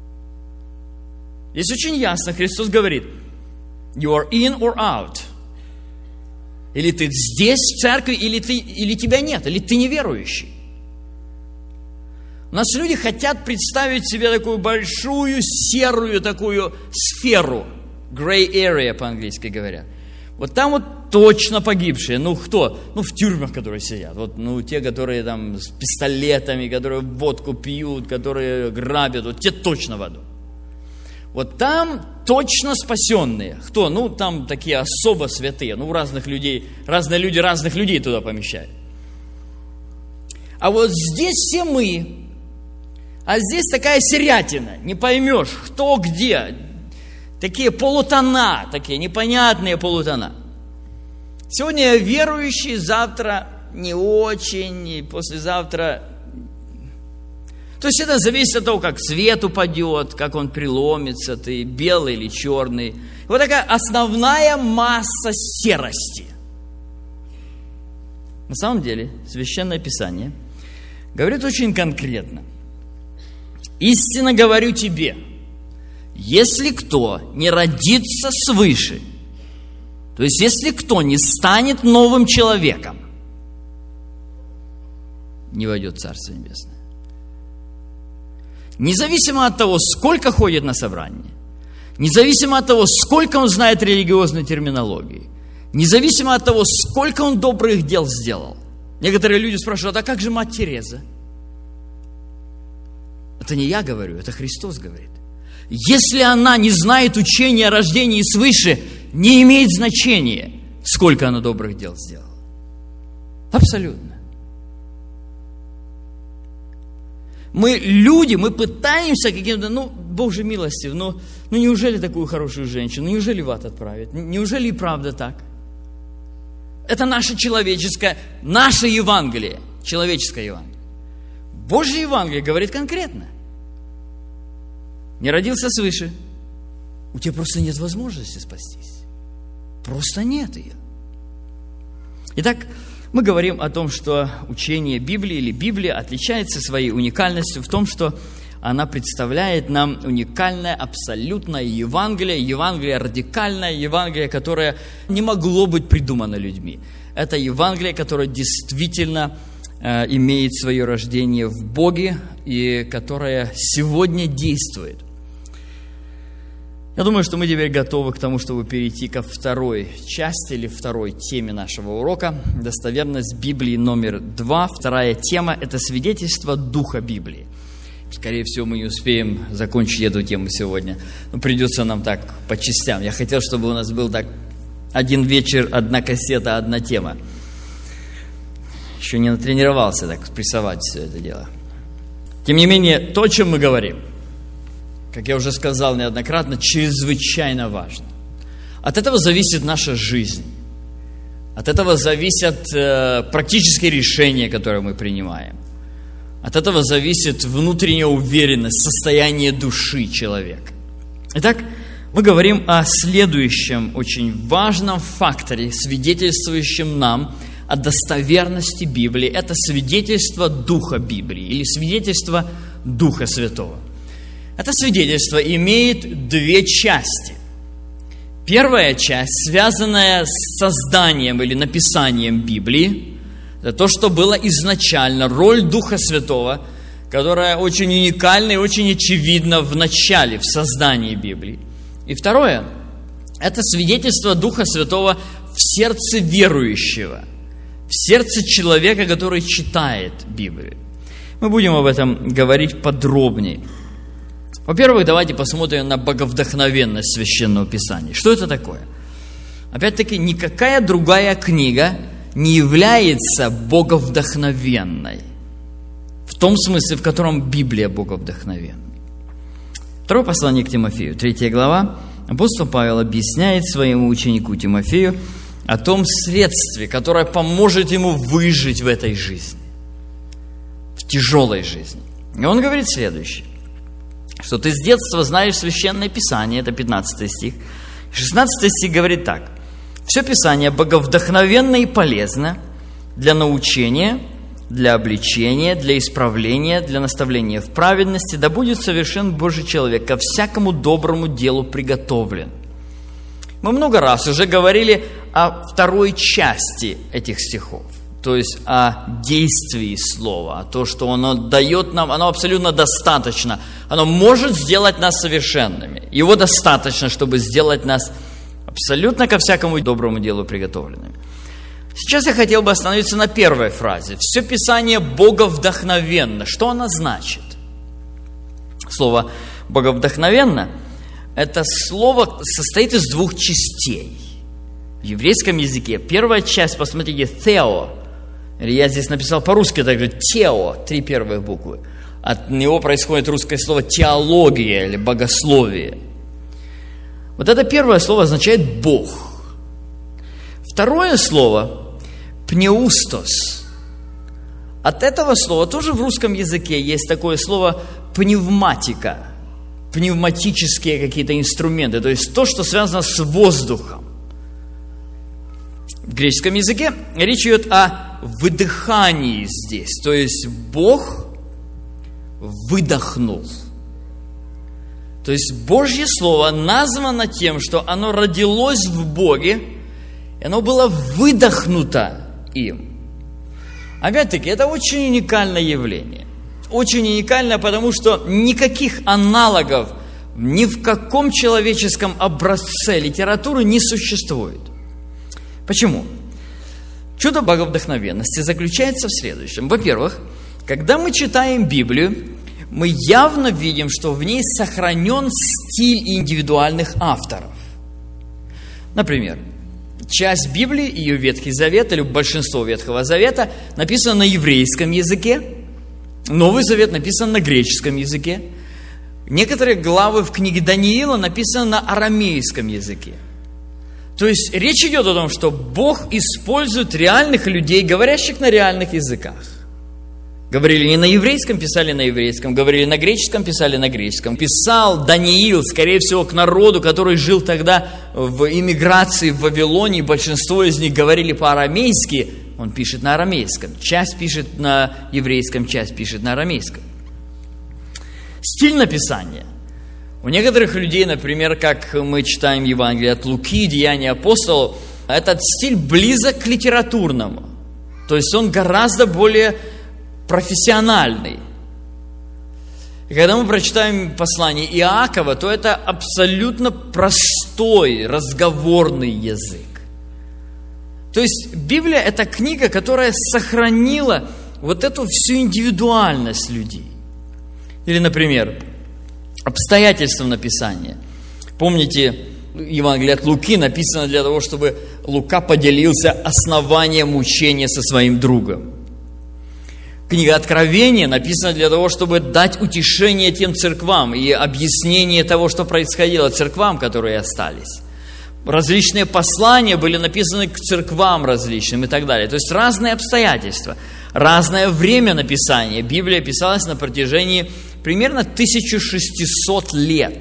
Здесь очень ясно Христос говорит: you are in or out. Или ты здесь, в церкви, или, ты, или тебя нет, или ты неверующий. У нас люди хотят представить себе такую большую, серую такую сферу, gray area по-английски говорят. Вот там вот точно погибшие. Ну, кто? Ну, в тюрьмах, которые сидят. Вот, ну, те, которые там с пистолетами, которые водку пьют, которые грабят, вот те точно в аду. Вот там точно спасенные. Кто? Ну, там такие особо святые. Ну, разных людей, разные люди разных людей туда помещают. А вот здесь все мы. А здесь такая серятина. Не поймешь, кто где. Такие полутона, такие непонятные полутона. Сегодня верующий, завтра не очень, и послезавтра... То есть это зависит от того, как свет упадет, как он преломится, ты белый или черный. Вот такая основная масса серости. На самом деле, Священное Писание говорит очень конкретно. «Истинно говорю тебе, если кто не родится свыше, то есть если кто не станет новым человеком, не войдет в Царство Небесное». Независимо от того, сколько ходит на собрание, независимо от того, сколько он знает религиозной терминологии, независимо от того, сколько он добрых дел сделал. Некоторые люди спрашивают: а как же мать Тереза? Это не я говорю, это Христос говорит. Если она не знает учения о рождении свыше, не имеет значения, сколько она добрых дел сделала. Абсолютно. Мы люди, мы пытаемся каким-то, ну, Боже милостив, ну, ну неужели такую хорошую женщину, ну, неужели в ад отправить? Неужели и правда так? Это наше человеческое, наше Евангелие, человеческое Евангелие. Божье Евангелие говорит конкретно. Не родился свыше, у тебя просто нет возможности спастись. Просто нет ее. Итак, мы говорим о том, что учение Библии или Библия отличается своей уникальностью в том, что она представляет нам уникальное, абсолютное Евангелие, Евангелие радикальное, Евангелие, которое не могло быть придумано людьми. это Евангелие, которое действительно э, имеет свое рождение в Боге и которое сегодня действует. Я думаю, что мы теперь готовы к тому, чтобы перейти ко второй части или второй теме нашего урока. Достоверность Библии номер два. Вторая тема – это свидетельство Духа Библии. Скорее всего, мы не успеем закончить эту тему сегодня. Но придется нам так по частям. Я хотел, чтобы у нас был так один вечер, одна кассета, одна тема. Еще не натренировался так прессовать все это дело. Тем не менее, то, о чем мы говорим, как я уже сказал неоднократно, чрезвычайно важно. От этого зависит наша жизнь. От этого зависят э, практические решения, которые мы принимаем. От этого зависит внутренняя уверенность, состояние души человека. Итак, мы говорим о следующем очень важном факторе, свидетельствующем нам о достоверности Библии. Это свидетельство Духа Библии или свидетельство Духа Святого. Это свидетельство имеет две части. Первая часть, связанная с созданием или написанием Библии, это то, что было изначально, роль Духа Святого, которая очень уникальна и очень очевидна в начале, в создании Библии. И второе, это свидетельство Духа Святого в сердце верующего, в сердце человека, который читает Библию. Мы будем об этом говорить подробнее. Во-первых, давайте посмотрим на боговдохновенность Священного Писания. Что это такое? Опять-таки, никакая другая книга не является боговдохновенной. В том смысле, в котором Библия боговдохновенна. Второе послание к Тимофею, третья глава. Апостол Павел объясняет своему ученику Тимофею о том средстве, которое поможет ему выжить в этой жизни, в тяжелой жизни. И он говорит следующее. Что ты с детства знаешь Священное Писание, это пятнадцатый стих. шестнадцатый стих говорит так. Все Писание боговдохновенно и полезно для научения, для обличения, для исправления, для наставления в праведности, да будет совершен Божий человек, ко всякому доброму делу приготовлен. Мы много раз уже говорили о второй части этих стихов. То есть о действии слова, о том, что оно дает нам, оно абсолютно достаточно. Оно может сделать нас совершенными. Его достаточно, чтобы сделать нас абсолютно ко всякому доброму делу приготовленными. Сейчас я хотел бы остановиться на первой фразе. Все Писание боговдохновенно. Что оно значит? Слово «боговдохновенно» – это слово состоит из двух частей. В еврейском языке первая часть, посмотрите, «тео». Я здесь написал по-русски также «тео», три первые буквы. От него происходит русское слово «теология» или «богословие». Вот это первое слово означает «Бог». Второе слово «пнеустос». От этого слова тоже в русском языке есть такое слово «пневматика», пневматические какие-то инструменты, то есть то, что связано с воздухом. В греческом языке речь идет о выдыхании здесь, то есть Бог выдохнул. То есть Божье Слово названо тем, что оно родилось в Боге, и оно было выдохнуто им. Опять-таки, это очень уникальное явление. Очень уникальное, потому что никаких аналогов ни в каком человеческом образце литературы не существует. Почему? Чудо боговдохновенности заключается в следующем. Во-первых, когда мы читаем Библию, мы явно видим, что в ней сохранен стиль индивидуальных авторов. Например, часть Библии, ее Ветхий Завет, или большинство Ветхого Завета, написано на еврейском языке, Новый Завет написан на греческом языке, некоторые главы в книге Даниила написаны на арамейском языке. То есть речь идет о том, что Бог использует реальных людей, говорящих на реальных языках. Говорили не на еврейском, писали на еврейском. Говорили на греческом, писали на греческом. Писал Даниил, скорее всего, к народу, который жил тогда в эмиграции в Вавилоне. Большинство из них говорили по-арамейски. Он пишет на арамейском. Часть пишет на еврейском, часть пишет на арамейском. Стиль написания. У некоторых людей, например, как мы читаем Евангелие от Луки, Деяния апостолов, этот стиль близок к литературному. То есть он гораздо более профессиональный. И когда мы прочитаем послание Иакова, то это абсолютно простой разговорный язык. То есть Библия – это книга, которая сохранила вот эту всю индивидуальность людей. Или, например, обстоятельства написания. Помните, Евангелие от Луки написано для того, чтобы Лука поделился основанием учения со своим другом. Книга Откровения написана для того, чтобы дать утешение тем церквам и объяснение того, что происходило церквам, которые остались. Различные послания были написаны к церквам различным и так далее. То есть разные обстоятельства, разное время написания. Библия писалась на протяжении примерно тысяча шестьсот лет.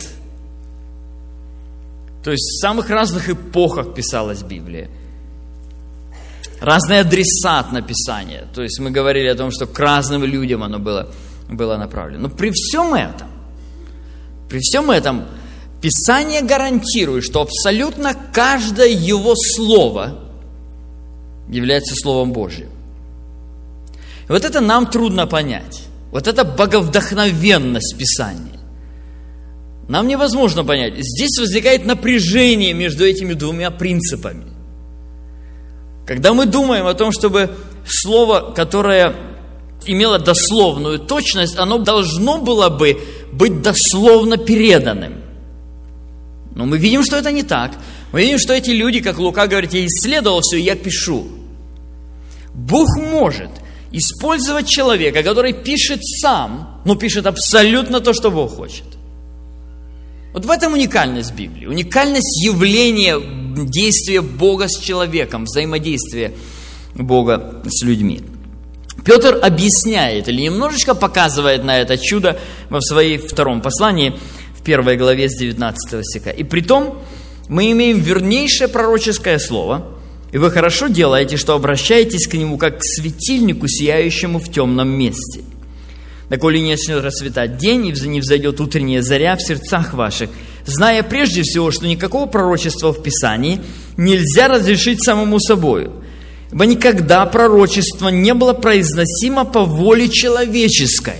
То есть в самых разных эпохах писалась Библия. Разный адресат написания. То есть мы говорили о том, что к разным людям оно было, было направлено. Но при всем этом, при всем этом, Писание гарантирует, что абсолютно каждое его слово является Словом Божьим. И вот это нам трудно понять. Вот это боговдохновенность Писания. Нам невозможно понять. Здесь возникает напряжение между этими двумя принципами. Когда мы думаем о том, чтобы слово, которое имело дословную точность, оно должно было бы быть дословно переданным. Но мы видим, что это не так. Мы видим, что эти люди, как Лука говорит, я исследовал все, я пишу. Бог может использовать человека, который пишет сам, но пишет абсолютно то, что Бог хочет. Вот в этом уникальность Библии, уникальность явления действия Бога с человеком, взаимодействия Бога с людьми. Петр объясняет или немножечко показывает на это чудо во своей втором послании, в первой главе с девятнадцатого стиха. «И притом мы имеем вернейшее пророческое слово, и вы хорошо делаете, что обращаетесь к нему, как к светильнику, сияющему в темном месте. Доколе не начнет расцветать день, и не взойдет утренняя заря в сердцах ваших, зная прежде всего, что никакого пророчества в Писании нельзя разрешить самому собою, ибо никогда пророчество не было произносимо по воле человеческой,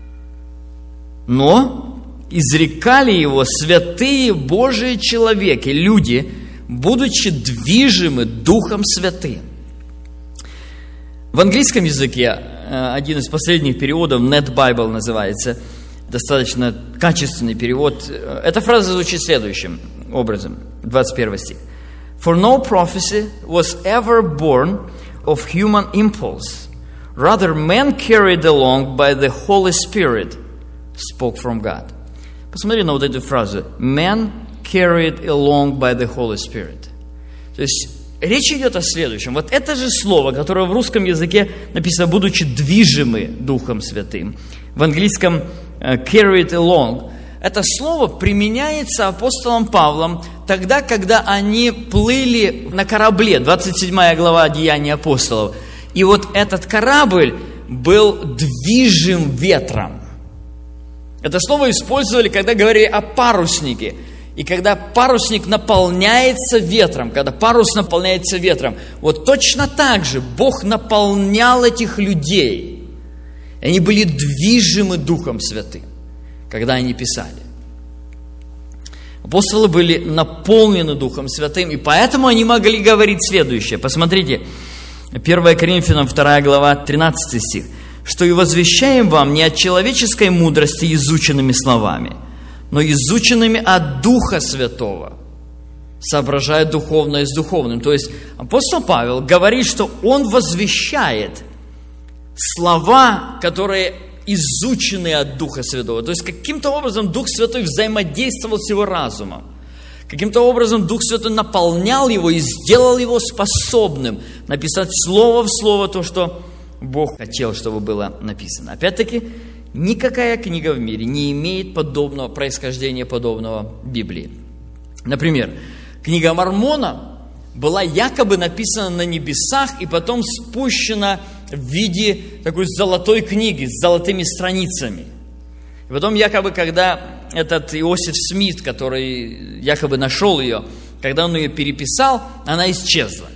но изрекали его святые Божии человеки, люди, будучи движимы Духом Святым». В английском языке один из последних переводов, Net Bible называется, достаточно качественный перевод. Эта фраза звучит следующим образом, двадцать первый стих. «For no prophecy was ever born of human impulse. Rather, men carried along by the Holy Spirit spoke from God». Посмотри на вот эту фразу. «Men carried along by the Holy Spirit». То есть речь идет о следующем. Вот это же слово, которое в русском языке написано «будучи движимы Духом Святым». В английском «carried along». Это слово применяется апостолом Павлом тогда, когда они плыли на корабле. двадцать седьмая глава Деяний апостолов. И вот этот корабль был движим ветром. Это слово использовали, когда говорили о паруснике. И когда парусник наполняется ветром, когда парус наполняется ветром, вот точно так же Бог наполнял этих людей. И они были движимы Духом Святым, когда они писали. Апостолы были наполнены Духом Святым, и поэтому они могли говорить следующее. Посмотрите, первое Коринфянам вторая глава, тринадцатый стих. «Что и возвещаем вам не от человеческой мудрости изученными словами, но изученными от Духа Святого, соображая духовное с духовным». То есть апостол Павел говорит, что он возвещает слова, которые изучены от Духа Святого. То есть каким-то образом Дух Святой взаимодействовал с его разумом. Каким-то образом Дух Святой наполнял его и сделал его способным написать слово в слово то, что Бог хотел, чтобы было написано. Опять-таки, никакая книга в мире не имеет подобного происхождения, подобного Библии. Например, книга Мормона была якобы написана на небесах и потом спущена в виде такой золотой книги с золотыми страницами. И потом якобы, когда этот Иосиф Смит, который якобы нашел ее, когда он ее переписал, она исчезла.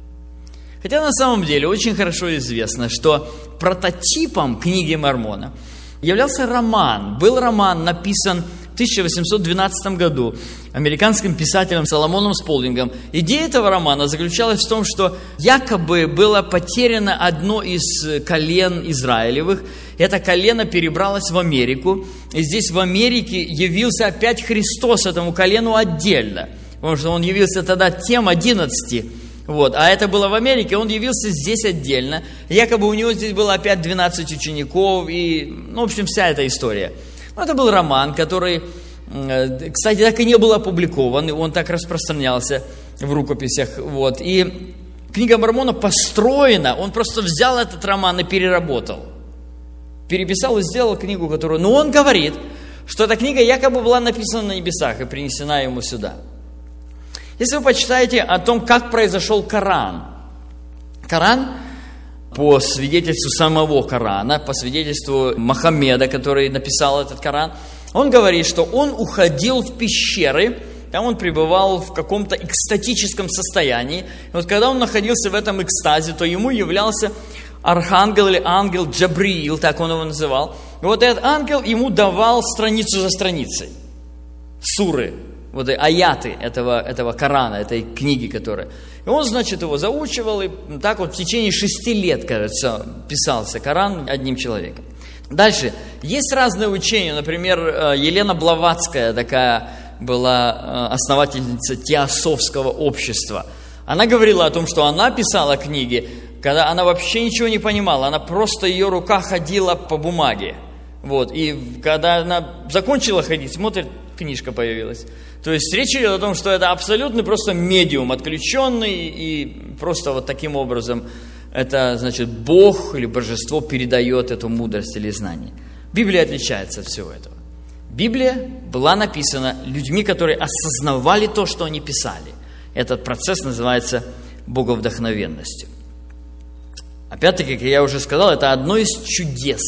Хотя на самом деле очень хорошо известно, что прототипом книги Мормона являлся роман. Был роман, написан в тысяча восемьсот двенадцатом году американским писателем Соломоном Сполдингом. Идея этого романа заключалась в том, что якобы было потеряно одно из колен Израилевых. Это колено перебралось в Америку. И здесь в Америке явился опять Христос этому колену отдельно. Потому что он явился тогда тем одиннадцати. Вот. А это было в Америке, он явился здесь отдельно. Якобы у него здесь было опять двенадцать учеников. И, ну, в общем, вся эта история. Ну, это был роман, который, кстати, так и не был опубликован. Он так распространялся в рукописях. Вот. И книга Мормона построена, он просто взял этот роман и переработал. Переписал и сделал книгу, которую... Но он говорит, что эта книга якобы была написана на небесах и принесена ему сюда. Если вы почитаете о том, как произошел Коран. Коран, по свидетельству самого Корана, по свидетельству Мухаммеда, который написал этот Коран, он говорит, что он уходил в пещеры, там он пребывал в каком-то экстатическом состоянии. И вот когда он находился в этом экстазе, то ему являлся архангел или ангел Джабриил, так он его называл. И вот этот ангел ему давал страницу за страницей, суры, вот аяты этого, этого Корана, этой книги, которая. И он, значит, его заучивал, и так вот в течение шести лет, кажется, писался Коран одним человеком. Дальше. Есть разные учения. Например, Елена Блаватская, такая была основательница теософского общества. Она говорила о том, что она писала книги, когда она вообще ничего не понимала. Она просто, ее рука ходила по бумаге. Вот. И когда она закончила ходить, смотрит, книжка появилась. То есть речь идет о том, что это абсолютно просто медиум, отключенный, и просто вот таким образом это, значит, Бог или божество передает эту мудрость или знание. Библия отличается от всего этого. Библия была написана людьми, которые осознавали то, что они писали. Этот процесс называется боговдохновенностью. Опять-таки, как я уже сказал, это одно из чудес.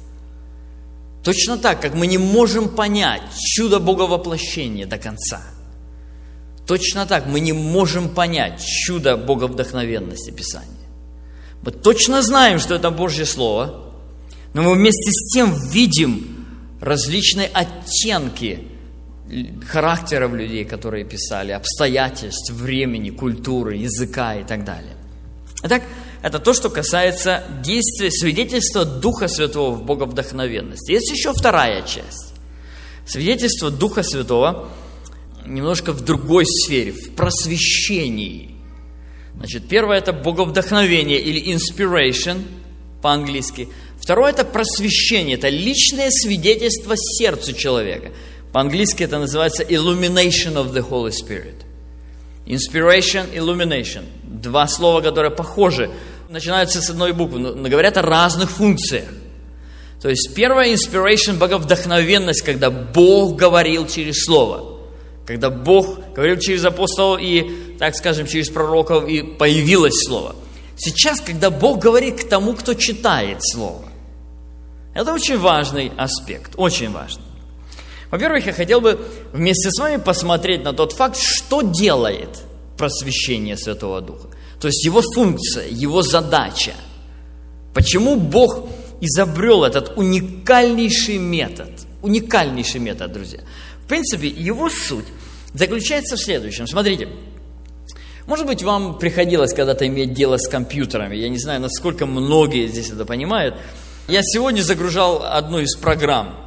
Точно так, как мы не можем понять чудо боговоплощения до конца. Точно так мы не можем понять чудо боговдохновенности Писания. Мы точно знаем, что это Божье Слово, но мы вместе с тем видим различные оттенки характеров людей, которые писали, обстоятельств, времени, культуры, языка и так далее. Итак, это то, что касается действия, свидетельства Духа Святого в боговдохновенности. Есть еще вторая часть. Свидетельство Духа Святого немножко в другой сфере, в просвещении. Значит, первое – это боговдохновение или inspiration по-английски. Второе – это просвещение, это личное свидетельство сердцу человека. По-английски это называется illumination of the Holy Spirit. Inspiration, illumination. Два слова, которые похожи, начинаются с одной буквы, но говорят о разных функциях. То есть первое inspiration, боговдохновенность, когда Бог говорил через Слово. Когда Бог говорил через апостолов и, так скажем, через пророков, и появилось Слово. Сейчас, когда Бог говорит к тому, кто читает Слово. Это очень важный аспект, очень важный. Во-первых, я хотел бы вместе с вами посмотреть на тот факт, что делает просвещение Святого Духа. То есть его функция, его задача. Почему Бог изобрел этот уникальнейший метод? Уникальнейший метод, друзья. В принципе, его суть заключается в следующем. Смотрите, может быть, вам приходилось когда-то иметь дело с компьютерами. Я не знаю, насколько многие здесь это понимают. Я сегодня загружал одну из программ.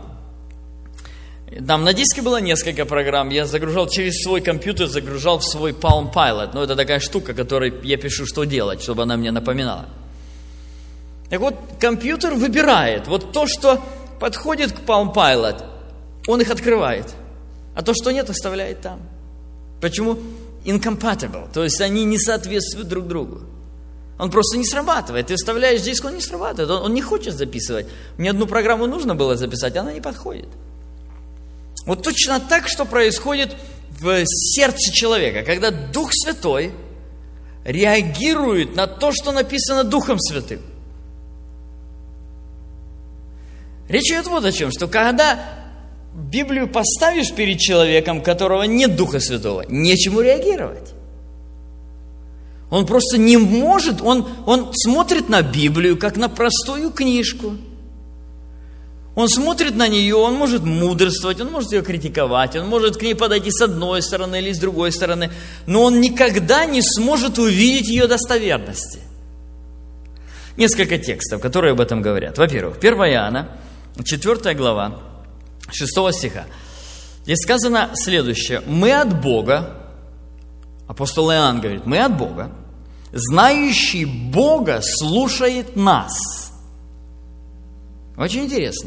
Там на диске было несколько программ, я загружал через свой компьютер, загружал в свой Palm Pilot. Ну, это такая штука, которой я пишу, что делать, чтобы она мне напоминала. Так вот, компьютер выбирает вот то, что подходит к Palm Pilot, он их открывает, а то, что нет, оставляет там. Почему? Incompatible, то есть они не соответствуют друг другу. Он просто не срабатывает. Ты вставляешь диск, он не срабатывает, он, он не хочет записывать. Мне одну программу нужно было записать, она не подходит. Вот точно так, что происходит в сердце человека, когда Дух Святой реагирует на то, что написано Духом Святым. Речь идет вот о чем, что когда Библию поставишь перед человеком, у которого нет Духа Святого, нечему реагировать. Он просто не может, он, он смотрит на Библию, как на простую книжку. Он смотрит на нее, он может мудрствовать, он может ее критиковать, он может к ней подойти с одной стороны или с другой стороны, но он никогда не сможет увидеть ее достоверности. Несколько текстов, которые об этом говорят. Во-первых, первое Иоанна, четвёртая глава, шестого стиха. Здесь сказано следующее. «Мы от Бога», апостол Иоанн говорит, «мы от Бога, знающий Бога слушает нас». Очень интересно.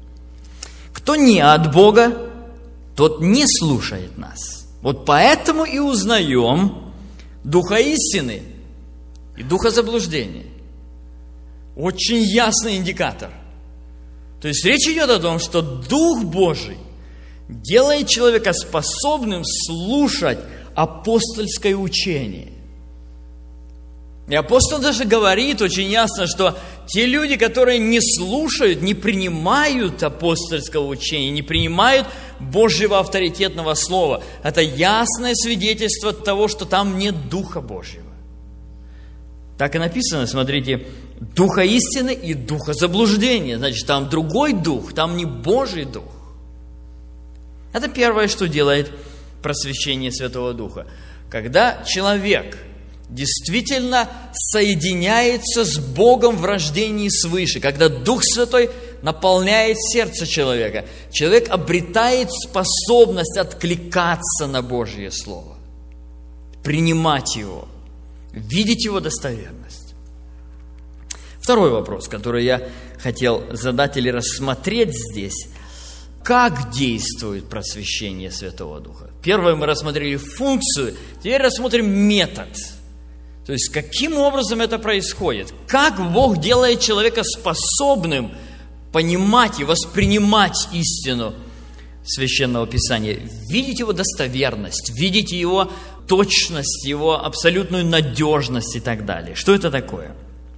Кто не от Бога, тот не слушает нас. Вот поэтому и узнаем духа истины и духа заблуждения. Очень ясный индикатор. То есть речь идет о том, что Дух Божий делает человека способным слушать апостольское учение. И апостол даже говорит очень ясно, что те люди, которые не слушают, не принимают апостольского учения, не принимают Божьего авторитетного слова, это ясное свидетельство того, что там нет Духа Божьего. Так и написано, смотрите, Духа истины и Духа заблуждения. Значит, там другой Дух, там не Божий Дух. Это первое, что делает просвещение Святого Духа. Когда человек действительно соединяется с Богом в рождении свыше, когда Дух Святой наполняет сердце человека, человек обретает способность откликаться на Божье Слово, принимать его, видеть его достоверность. Второй вопрос, который я хотел задать или рассмотреть здесь: как действует просвещение Святого Духа? Первое, мы рассмотрели функцию, теперь рассмотрим метод. То есть, каким образом это происходит? Как Бог делает человека способным понимать и воспринимать истину Священного Писания, видеть его достоверность, видеть его точность, его абсолютную надежность и так далее. Что это такое?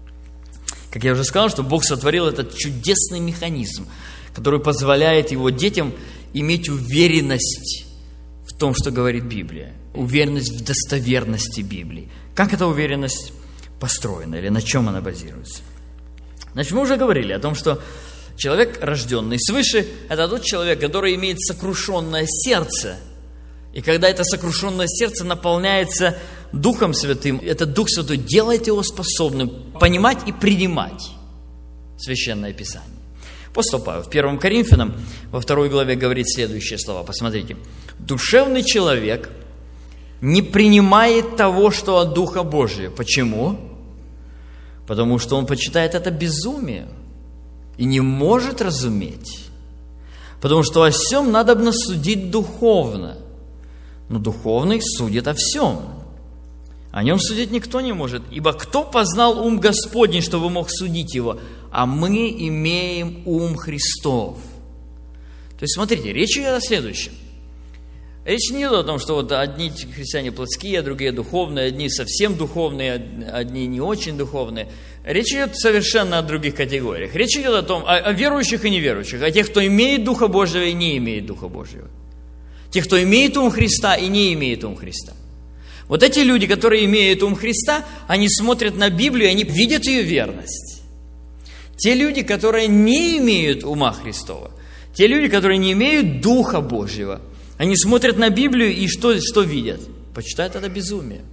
Как я уже сказал, что Бог сотворил этот чудесный механизм, который позволяет его детям иметь уверенность в том, что говорит Библия, уверенность в достоверности Библии. Как эта уверенность построена или на чем она базируется? Значит, мы уже говорили о том, что человек, рожденный свыше, это тот человек, который имеет сокрушенное сердце. И когда это сокрушенное сердце наполняется Духом Святым, этот Дух Святой делает его способным понимать и принимать Священное Писание. Апостол Павел в первом Коринфянам во второй главе говорит следующие слова. Посмотрите. «Душевный человек не принимает того, что от Духа Божия». Почему? Потому что он почитает это безумием и не может разуметь. Потому что о всем надобно судить духовно. Но духовный судит о всем. О нем судить никто не может. Ибо кто познал ум Господень, чтобы мог судить его? А мы имеем ум Христов. То есть, смотрите, речь идет о следующем. Речь не идет о том, что вот одни христиане плотские, а другие духовные, одни совсем духовные, одни не очень духовные. Речь идет совершенно о других категориях. Речь идет о том, о, о верующих и неверующих, о тех, кто имеет Духа Божьего и не имеет Духа Божьего. Тех, кто имеет ум Христа и не имеет ум Христа. Вот эти люди, которые имеют ум Христа, они смотрят на Библию, они видят ее верность. Те люди, которые не имеют ума Христова, те люди, которые не имеют Духа Божьего, они смотрят на Библию и что, что видят? Почитают это безумие.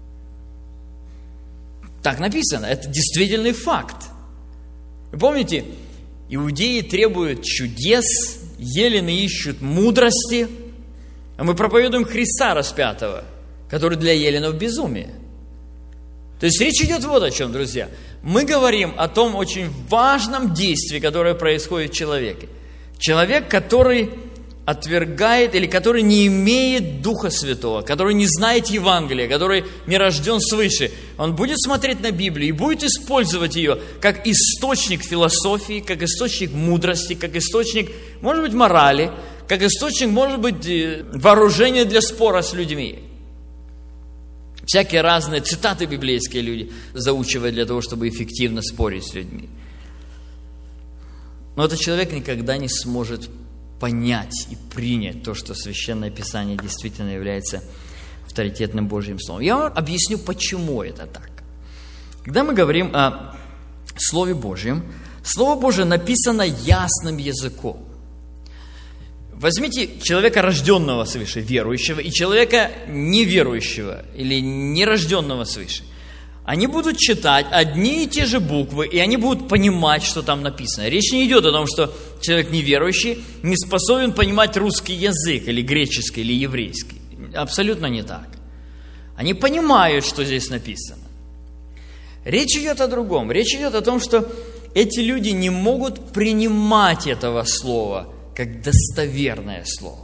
Так написано, это действительный факт. Вы помните, иудеи требуют чудес, елены ищут мудрости, а мы проповедуем Христа распятого, который для еленов безумие. То есть речь идет вот о чем, друзья. Мы говорим о том очень важном действии, которое происходит в человеке. Человек, который отвергает или который не имеет Духа Святого, который не знает Евангелия, который не рожден свыше, он будет смотреть на Библию и будет использовать ее как источник философии, как источник мудрости, как источник, может быть, морали, как источник, может быть, вооружения для спора с людьми. Всякие разные цитаты библейские люди заучивают для того, чтобы эффективно спорить с людьми. Но этот человек никогда не сможет понять и принять то, что Священное Писание действительно является авторитетным Божьим Словом. Я вам объясню, почему это так. Когда мы говорим о Слове Божьем, Слово Божие написано ясным языком. Возьмите человека, рожденного свыше, верующего, и человека неверующего или нерожденного свыше. Они будут читать одни и те же буквы, и они будут понимать, что там написано. Речь не идет о том, что человек неверующий не способен понимать русский язык, или греческий, или еврейский. Абсолютно не так. Они понимают, что здесь написано. Речь идет о другом. Речь идет о том, что эти люди не могут принимать этого слова как достоверное слово.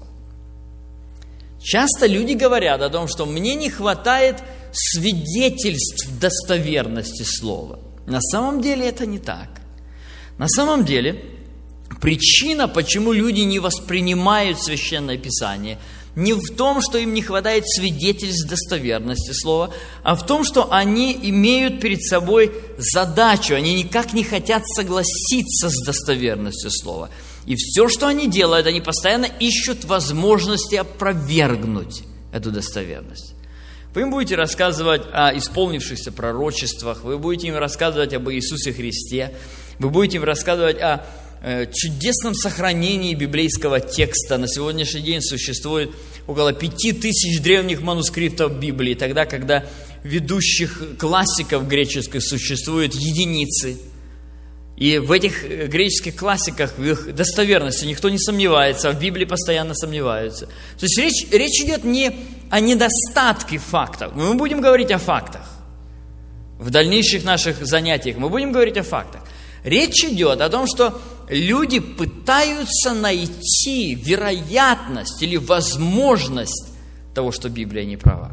Часто люди говорят о том, что мне не хватает свидетельств достоверности слова. На самом деле это не так. На самом деле причина, почему люди не воспринимают Священное Писание, не в том, что им не хватает свидетельств достоверности слова, а в том, что они имеют перед собой задачу, они никак не хотят согласиться с достоверностью слова. И все, что они делают, они постоянно ищут возможности опровергнуть эту достоверность. Вы им будете рассказывать о исполнившихся пророчествах, вы будете им рассказывать об Иисусе Христе, вы будете им рассказывать о э, чудесном сохранении библейского текста. На сегодняшний день существует около пяти тысяч древних манускриптов Библии, тогда, когда ведущих классиков греческих существуют единицы. И в этих греческих классиках, в их достоверности никто не сомневается, а в Библии постоянно сомневаются. То есть речь, речь идет не о недостатке фактов. Мы будем говорить о фактах. В дальнейших наших занятиях мы будем говорить о фактах. Речь идет о том, что люди пытаются найти вероятность или возможность того, что Библия не права.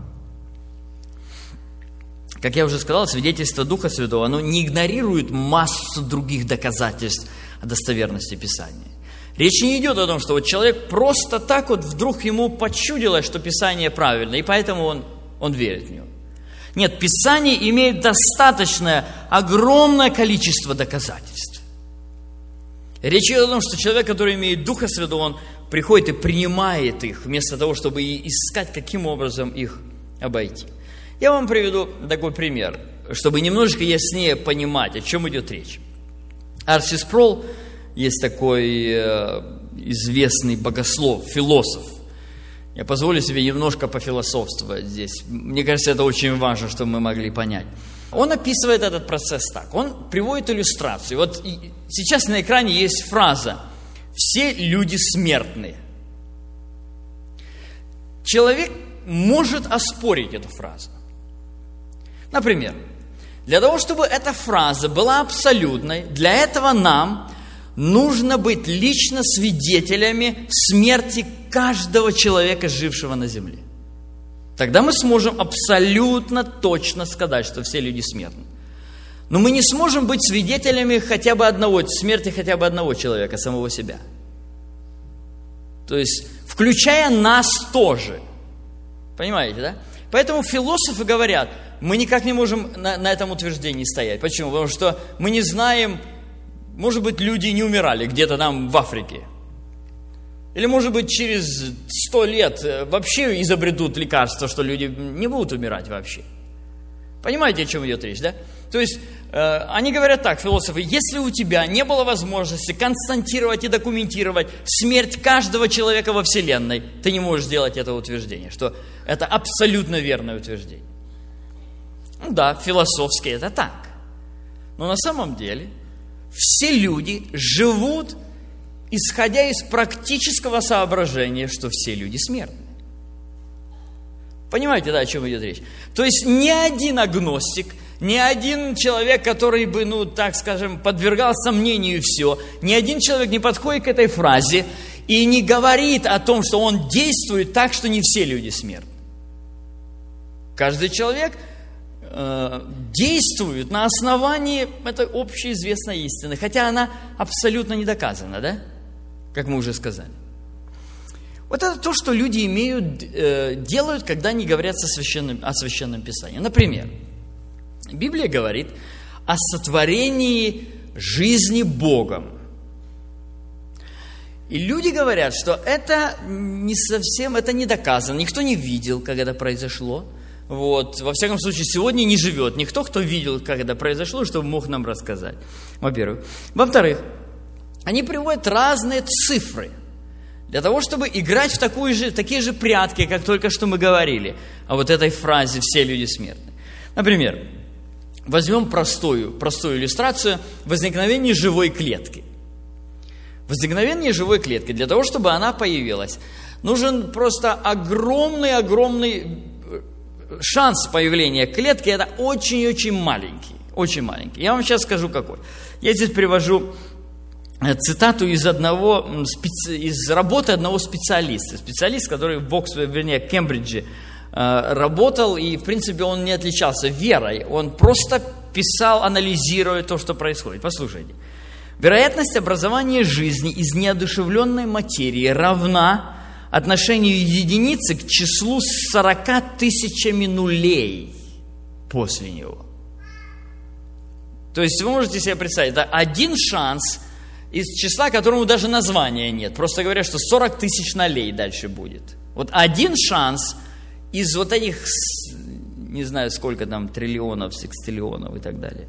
Как я уже сказал, свидетельство Духа Святого, оно не игнорирует массу других доказательств о достоверности Писания. Речь не идет о том, что вот человек просто так вот вдруг ему почудилось, что Писание правильно, и поэтому он, он верит в него. Нет, Писание имеет достаточное, огромное количество доказательств. Речь идет о том, что человек, который имеет Духа Святого, он приходит и принимает их, вместо того, чтобы искать, каким образом их обойти. Я вам приведу такой пример, чтобы немножечко яснее понимать, о чем идет речь. Арси Спроул, есть такой э, известный богослов, философ. Я позволю себе немножко пофилософствовать здесь. Мне кажется, это очень важно, чтобы мы могли понять. Он описывает этот процесс так. Он приводит иллюстрацию. Вот сейчас на экране есть фраза «Все люди смертные». Человек может оспорить эту фразу. Например, для того, чтобы эта фраза была абсолютной, для этого нам нужно быть лично свидетелями смерти каждого человека, жившего на земле. Тогда мы сможем абсолютно точно сказать, что все люди смертны. Но мы не сможем быть свидетелями хотя бы одного, смерти хотя бы одного человека, самого себя. То есть, включая нас тоже. Понимаете, да? Поэтому философы говорят, мы никак не можем на, на этом утверждении стоять. Почему? Потому что мы не знаем, может быть, люди не умирали где-то там в Африке. Или, может быть, через сто лет вообще изобретут лекарство, что люди не будут умирать вообще. Понимаете, о чем идет речь, да? То есть, э, они говорят так, философы, если у тебя не было возможности констатировать и документировать смерть каждого человека во Вселенной, ты не можешь сделать это утверждение, что это абсолютно верное утверждение. Ну да, философски это так. Но на самом деле все люди живут, исходя из практического соображения, что все люди смертны. Понимаете, да, о чем идет речь? То есть ни один агностик, ни один человек, который бы, ну, так скажем, подвергал сомнению все, ни один человек не подходит к этой фразе и не говорит о том, что он действует так, что не все люди смертны. Каждый человек э, действует на основании этой общеизвестной истины, хотя она абсолютно не доказана, да? Как мы уже сказали. Вот это то, что люди имеют, э, делают, когда они говорят со священным, о Священном Писании. Например, Библия говорит о сотворении жизни Богом. И люди говорят, что это не совсем, это не доказано. Никто не видел, как это произошло. Вот. Во всяком случае, сегодня не живет никто, кто видел, как это произошло, чтобы мог нам рассказать. Во-первых. Во-вторых, они приводят разные цифры для того, чтобы играть в такую же, такие же прятки, как только что мы говорили о вот этой фразе «все люди смертны». Например, возьмем простую, простую иллюстрацию возникновения живой клетки. Возникновение живой клетки, для того, чтобы она появилась, нужен просто огромный-огромный шанс появления клетки, это очень-очень маленький, очень маленький. Я вам сейчас скажу какой. Я здесь привожу цитату из одного, из работы одного специалиста. Специалист, который в Оксфорде, вернее, в Кембридже работал, и, в принципе, он не отличался верой. Он просто писал, анализируя то, что происходит. Послушайте. Вероятность образования жизни из неодушевленной материи равна отношению единицы к числу сорока тысячами нулей после него. То есть вы можете себе представить, это один шанс из числа, которому даже названия нет. Просто говорят, что сорок тысяч нулей дальше будет. Вот один шанс из вот этих, не знаю сколько там, триллионов, секстиллионов и так далее.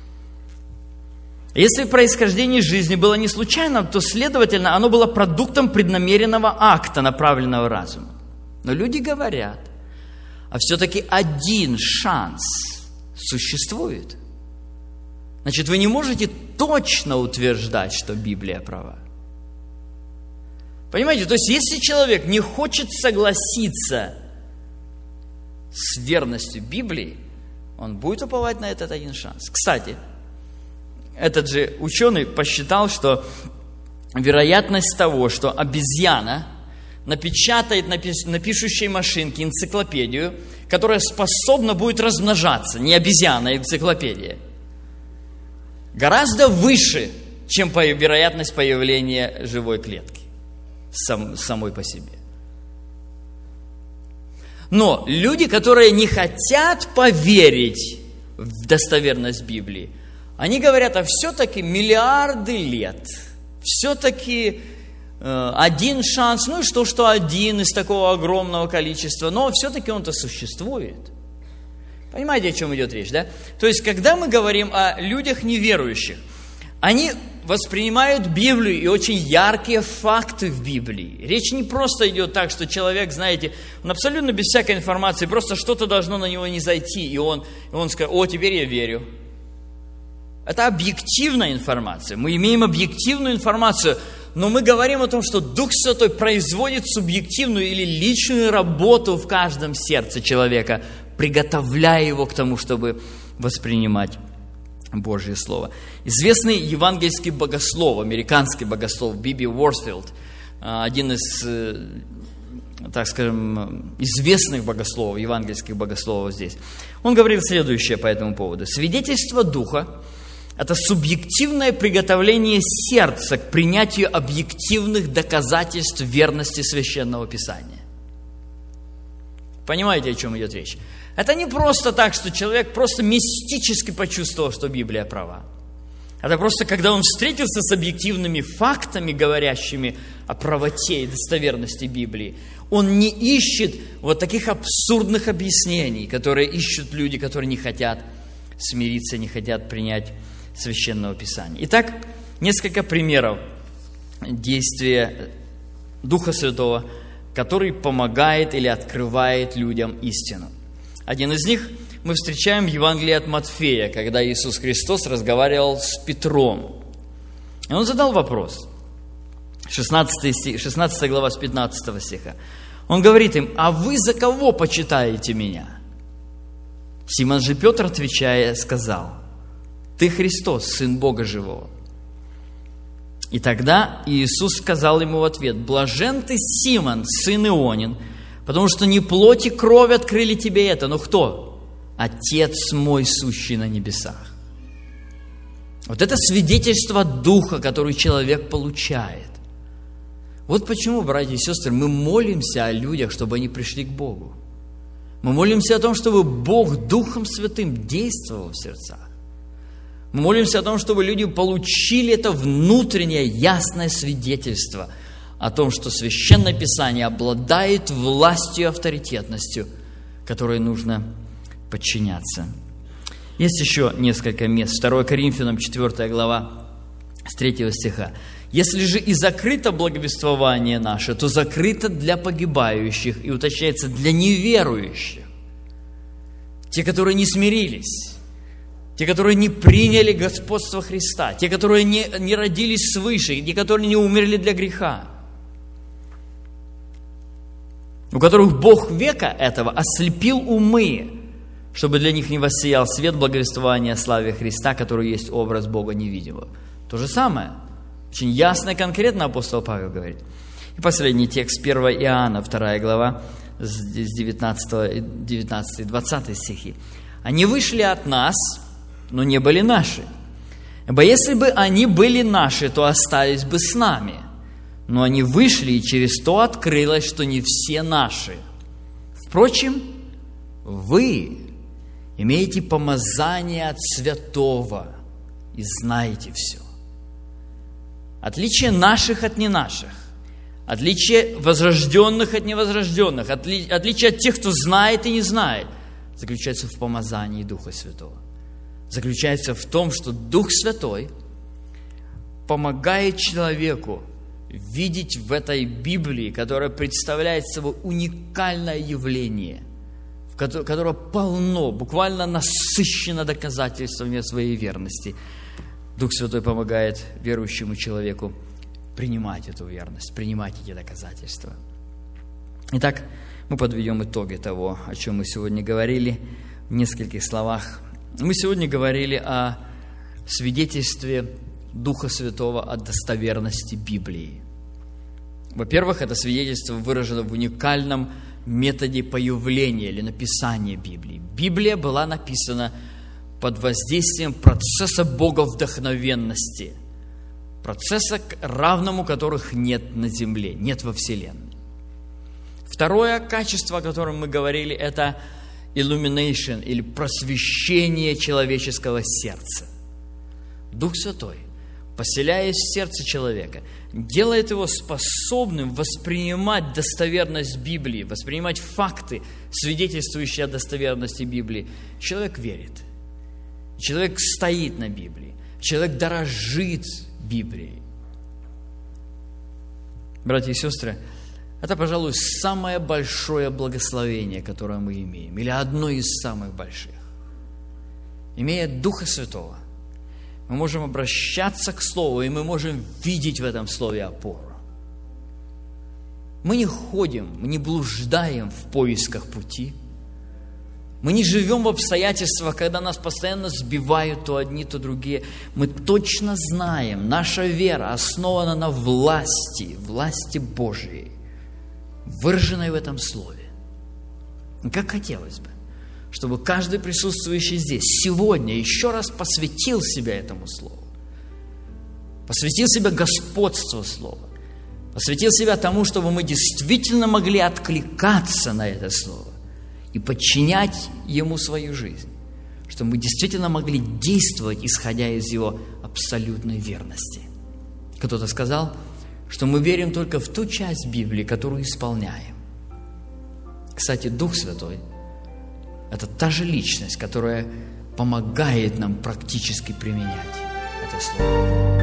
Если происхождение жизни было не случайным, то, следовательно, оно было продуктом преднамеренного акта, направленного разумом. Но люди говорят, а все-таки один шанс существует. Значит, вы не можете точно утверждать, что Библия права. Понимаете, то есть, если человек не хочет согласиться с верностью Библии, он будет уповать на этот один шанс. Кстати, этот же ученый посчитал, что вероятность того, что обезьяна напечатает на пишущей машинке энциклопедию, которая способна будет размножаться, не обезьяна, а энциклопедия, гораздо выше, чем вероятность появления живой клетки сам, самой по себе. Но люди, которые не хотят поверить в достоверность Библии, они говорят, а все-таки миллиарды лет, все-таки э, один шанс, ну и что, что один из такого огромного количества, но все-таки он-то существует. Понимаете, о чем идет речь, да? То есть, когда мы говорим о людях неверующих, они воспринимают Библию и очень яркие факты в Библии. Речь не просто идет так, что человек, знаете, он абсолютно без всякой информации, просто что-то должно на него не зайти, и он, и он скажет, о, теперь я верю. Это объективная информация. Мы имеем объективную информацию, но мы говорим о том, что Дух Святой производит субъективную или личную работу в каждом сердце человека, приготовляя его к тому, чтобы воспринимать Божье Слово. Известный евангельский богослов, американский богослов Биби Уорсфилд, один из, так скажем, известных богословов, евангельских богословов здесь, он говорил следующее по этому поводу. Свидетельство Духа – это субъективное приготовление сердца к принятию объективных доказательств верности Священного Писания. Понимаете, о чем идет речь? Это не просто так, что человек просто мистически почувствовал, что Библия права. Это просто, когда он встретился с объективными фактами, говорящими о правоте и достоверности Библии, он не ищет вот таких абсурдных объяснений, которые ищут люди, которые не хотят смириться, не хотят принять Священного Писания. Итак, несколько примеров действия Духа Святого, который помогает или открывает людям истину. Один из них мы встречаем в Евангелии от Матфея, когда Иисус Христос разговаривал с Петром. И Он задал вопрос. шестнадцатый стих, шестнадцатая глава с пятнадцатого стиха. Он говорит им, а вы за кого почитаете меня? Симон же Петр, отвечая, сказал, ты Христос, Сын Бога Живого. И тогда Иисус сказал ему в ответ, блажен ты, Симон, сын Ионин, потому что не плоть и кровь открыли тебе это, но кто? Отец мой, сущий на небесах. Вот это свидетельство Духа, который человек получает. Вот почему, братья и сестры, мы молимся о людях, чтобы они пришли к Богу. Мы молимся о том, чтобы Бог Духом Святым действовал в сердцах. Мы молимся о том, чтобы люди получили это внутреннее ясное свидетельство о том, что Священное Писание обладает властью и авторитетностью, которой нужно подчиняться. Есть еще несколько мест. второе Коринфянам, четвёртая глава, с третьего стиха. «Если же и закрыто благовествование наше, то закрыто для погибающих», и уточняется, для неверующих. Те, которые не смирились, те, которые не приняли господство Христа, те, которые не, не родились свыше, те, которые не умерли для греха, у которых Бог века этого ослепил умы, чтобы для них не воссиял свет благовествования о славе Христа, который есть образ Бога невидимого. То же самое. Очень ясно и конкретно апостол Павел говорит. И последний текст, первое Иоанна, вторая глава, с девятнадцатого, девятнадцатый, двадцатый стихи. «Они вышли от нас, но не были наши. Ибо если бы они были наши, то остались бы с нами. Но они вышли, и через то открылось, что не все наши. Впрочем, вы имеете помазание от святого и знаете все». Отличие наших от не наших, отличие возрожденных от невозрожденных, отли, отличие от тех, кто знает и не знает, заключается в помазании Духа Святого. Заключается в том, что Дух Святой помогает человеку видеть в этой Библии, которая представляет собой уникальное явление, которое полно, буквально насыщено доказательствами своей верности. Дух Святой помогает верующему человеку принимать эту верность, принимать эти доказательства. Итак, мы подведем итоги того, о чем мы сегодня говорили в нескольких словах. Мы сегодня говорили о свидетельстве Духа Святого о достоверности Библии. Во-первых, это свидетельство выражено в уникальном методе появления или написания Библии. Библия была написана под воздействием процесса боговдохновенности, процесса, равному которых нет на земле, нет во Вселенной. Второе качество, о котором мы говорили, это illumination, или просвещение человеческого сердца. Дух Святой, поселяясь в сердце человека, делает его способным воспринимать достоверность Библии, воспринимать факты, свидетельствующие о достоверности Библии. Человек верит. Человек стоит на Библии. Человек дорожит Библией. Братья и сестры, это, пожалуй, самое большое благословение, которое мы имеем, или одно из самых больших. Имея Духа Святого, мы можем обращаться к Слову, и мы можем видеть в этом Слове опору. Мы не ходим, мы не блуждаем в поисках пути. Мы не живем в обстоятельствах, когда нас постоянно сбивают то одни, то другие. Мы точно знаем, наша вера основана на власти, власти Божьей, выраженной в этом Слове. И как хотелось бы, чтобы каждый присутствующий здесь сегодня еще раз посвятил себя этому Слову, посвятил себя господству Слова, посвятил себя тому, чтобы мы действительно могли откликаться на это Слово и подчинять Ему свою жизнь, чтобы мы действительно могли действовать, исходя из Его абсолютной верности. Кто-то сказал, что мы верим только в ту часть Библии, которую исполняем. Кстати, Дух Святой – это та же личность, которая помогает нам практически применять это Слово.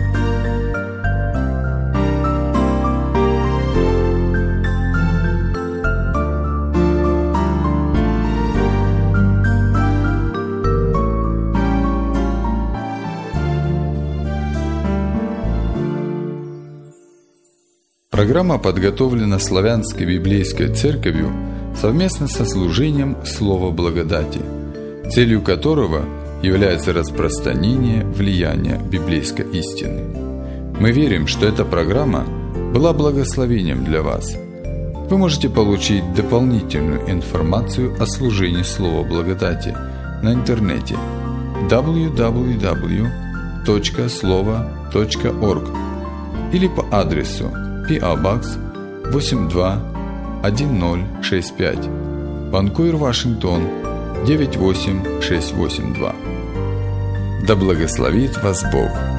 Программа подготовлена Славянской библейской церковью совместно со служением Слова Благодати, целью которого является распространение влияния библейской истины. Мы верим, что эта программа была благословением для вас. Вы можете получить дополнительную информацию о служении Слова Благодати на интернете дабл ю дабл ю дабл ю точка слова точка орг или по адресу пи о Box восемь два один ноль шесть пять, Ванкувер, Вашингтон девять восемь шесть восемь два. Да благословит вас Бог!